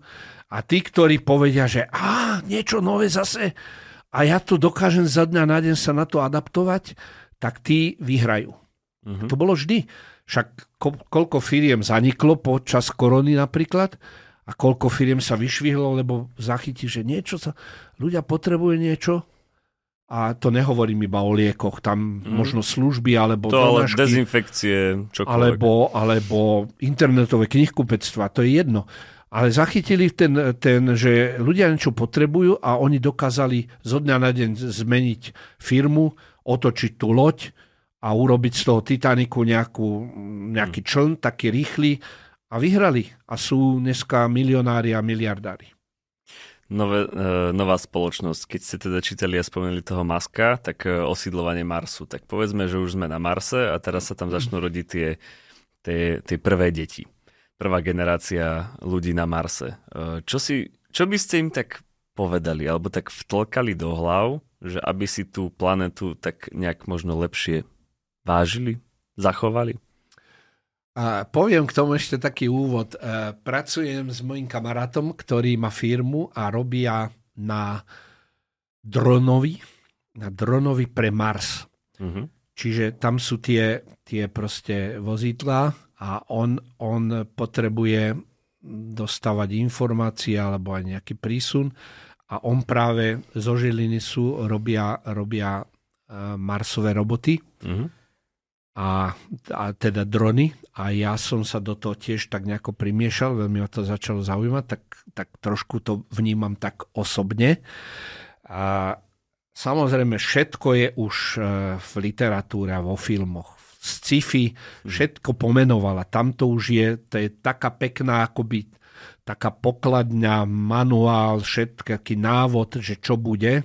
A tí, ktorí povedia, že niečo nové zase a ja to dokážem za dňa na deň sa na to adaptovať, tak tí vyhrajú. To bolo vždy. Však koľko firiem zaniklo počas korony napríklad a koľko firiem sa vyšvihlo, lebo zachytí, že ľudia potrebujú niečo. A to nehovorím iba o liekoch, tam možno služby, alebo donášky, dezinfekcie, čokoľvek. Alebo internetové knihkupectva, to je jedno. Ale zachytili že ľudia niečo potrebujú a oni dokázali zo dňa na deň zmeniť firmu, otočiť tú loď a urobiť z toho Titaniku nejaký čln, taký rýchly a vyhrali. A sú dneska milionári a miliardári. Nová spoločnosť. Keď ste teda čítali a spomenuli toho Muska, tak osídlovanie Marsu. Tak povedzme, že už sme na Marse a teraz sa tam začnú rodiť tie prvé deti. Prvá generácia ľudí na Marse. Čo by ste im tak povedali, alebo tak vtlkali do hlav, že aby si tú planetu tak nejak možno lepšie vážili, zachovali? Poviem k tomu ešte taký úvod. Pracujem s mojím kamarátom, ktorý má firmu a robia na dronovi pre Mars. Čiže tam sú tie proste vozidlá a on potrebuje dostávať informácie alebo aj nejaký prísun a on práve zo Žiliny robia Marsové roboty. A teda drony a ja som sa do toho tiež tak nejako primiešal, veľmi ma to začalo zaujímať, tak trošku to vnímam tak osobne. A samozrejme všetko je už v literatúre a vo filmoch. Sci-fi všetko pomenovala. Tamto už to je taká pekná akoby taká pokladňa, manuál, všetký návod, že čo bude.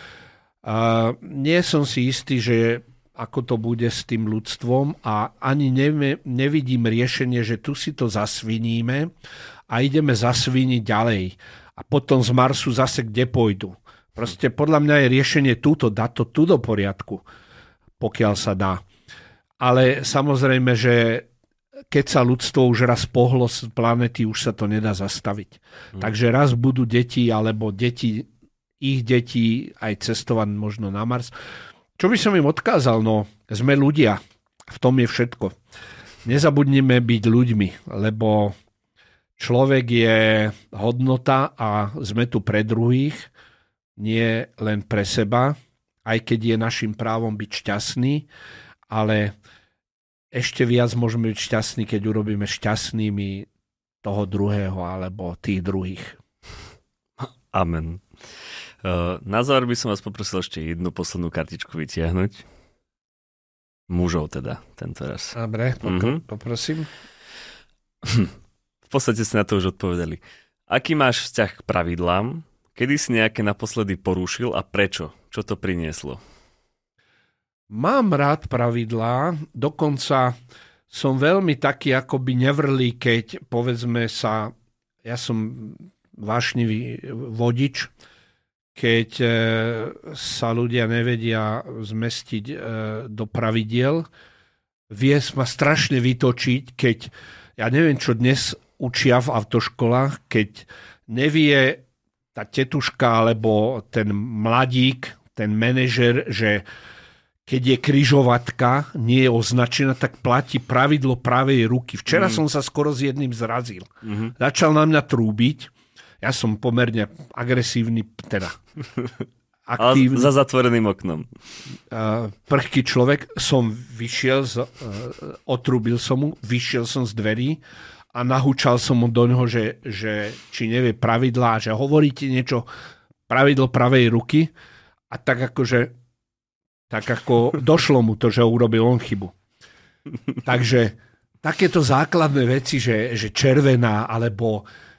Nie som si istý, že ako to bude s tým ľudstvom a ani nevidím riešenie, že tu si to zasviníme a ideme zasviniť ďalej. A potom z Marsu zase kde pôjdu. Proste podľa mňa je riešenie dať to tu do poriadku, pokiaľ sa dá. Ale samozrejme, že keď sa ľudstvo už raz pohlo z planety, už sa to nedá zastaviť. Takže raz budú deti, alebo ich deti aj cestovať možno na Mars. Čo by som im odkázal? No, sme ľudia. V tom je všetko. Nezabudnime byť ľuďmi, lebo človek je hodnota a sme tu pre druhých, nie len pre seba, aj keď je našim právom byť šťastný, ale ešte viac môžeme byť šťastní, keď urobíme šťastnými toho druhého alebo tých druhých. Amen. Na záver by som vás poprosil ešte jednu poslednú kartičku vytiahnuť. Mužov teda, tento raz. Dobre, poprosím. V podstate ste na to už odpovedali. Aký máš vzťah k pravidlám? Kedy si nejaké naposledy porušil a prečo? Čo to prinieslo? Mám rád pravidlá, dokonca som veľmi taký akoby nevrlý, keď povedzme ja som vášnivý vodič, keď sa ľudia nevedia zmestiť do pravidiel. Vie ma strašne vytočiť, keď, ja neviem, čo dnes učia v autoškolách, keď nevie tá tetuška alebo ten mladík, ten manažer, že keď je križovatka, nie je označená, tak platí pravidlo pravej ruky. Včera som sa skoro s jedným zrazil. Začal na mňa trúbiť. Ja som pomerne agresívny, teda aktívny. Ale za zatvoreným oknom. Prchký človek. Som vyšiel, otrúbil som mu, vyšiel som z dverí a nahúčal som mu do neho, že či nevie pravidlá, že hovoríte niečo, pravidlo pravej ruky a tak ako došlo mu to, že urobil on chybu. Takže takéto základné veci, že červená, alebo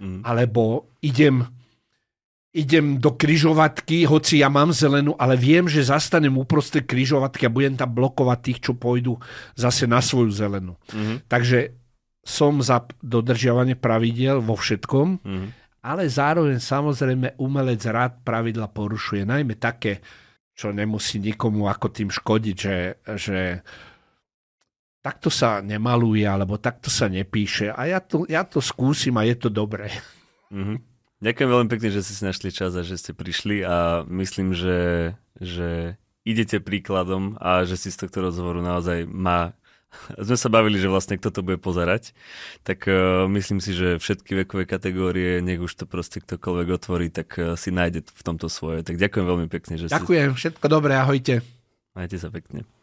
idem do križovatky, hoci ja mám zelenú, ale viem, že zastanem uprostred križovatky a budem tam blokovať tých, čo pôjdu zase na svoju zelenú. Takže som za dodržiavanie pravidiel vo všetkom, ale zároveň samozrejme umelec rád pravidla porušuje. Najmä také, čo nemusí nikomu ako tým škodiť, že takto sa nemaluje, alebo takto sa nepíše. A ja to skúsim a je to dobré. Ďakujem veľmi pekne, že ste si našli čas a že ste prišli a myslím, že idete príkladom a že si z tohto rozhovoru naozaj sme sa bavili, že vlastne kto to bude pozerať, tak myslím si, že všetky vekové kategórie, nech už to proste ktokoľvek otvorí, tak si nájde v tomto svoje. Tak ďakujem veľmi pekne. Že ďakujem, všetko dobré, ahojte. Majte sa pekne.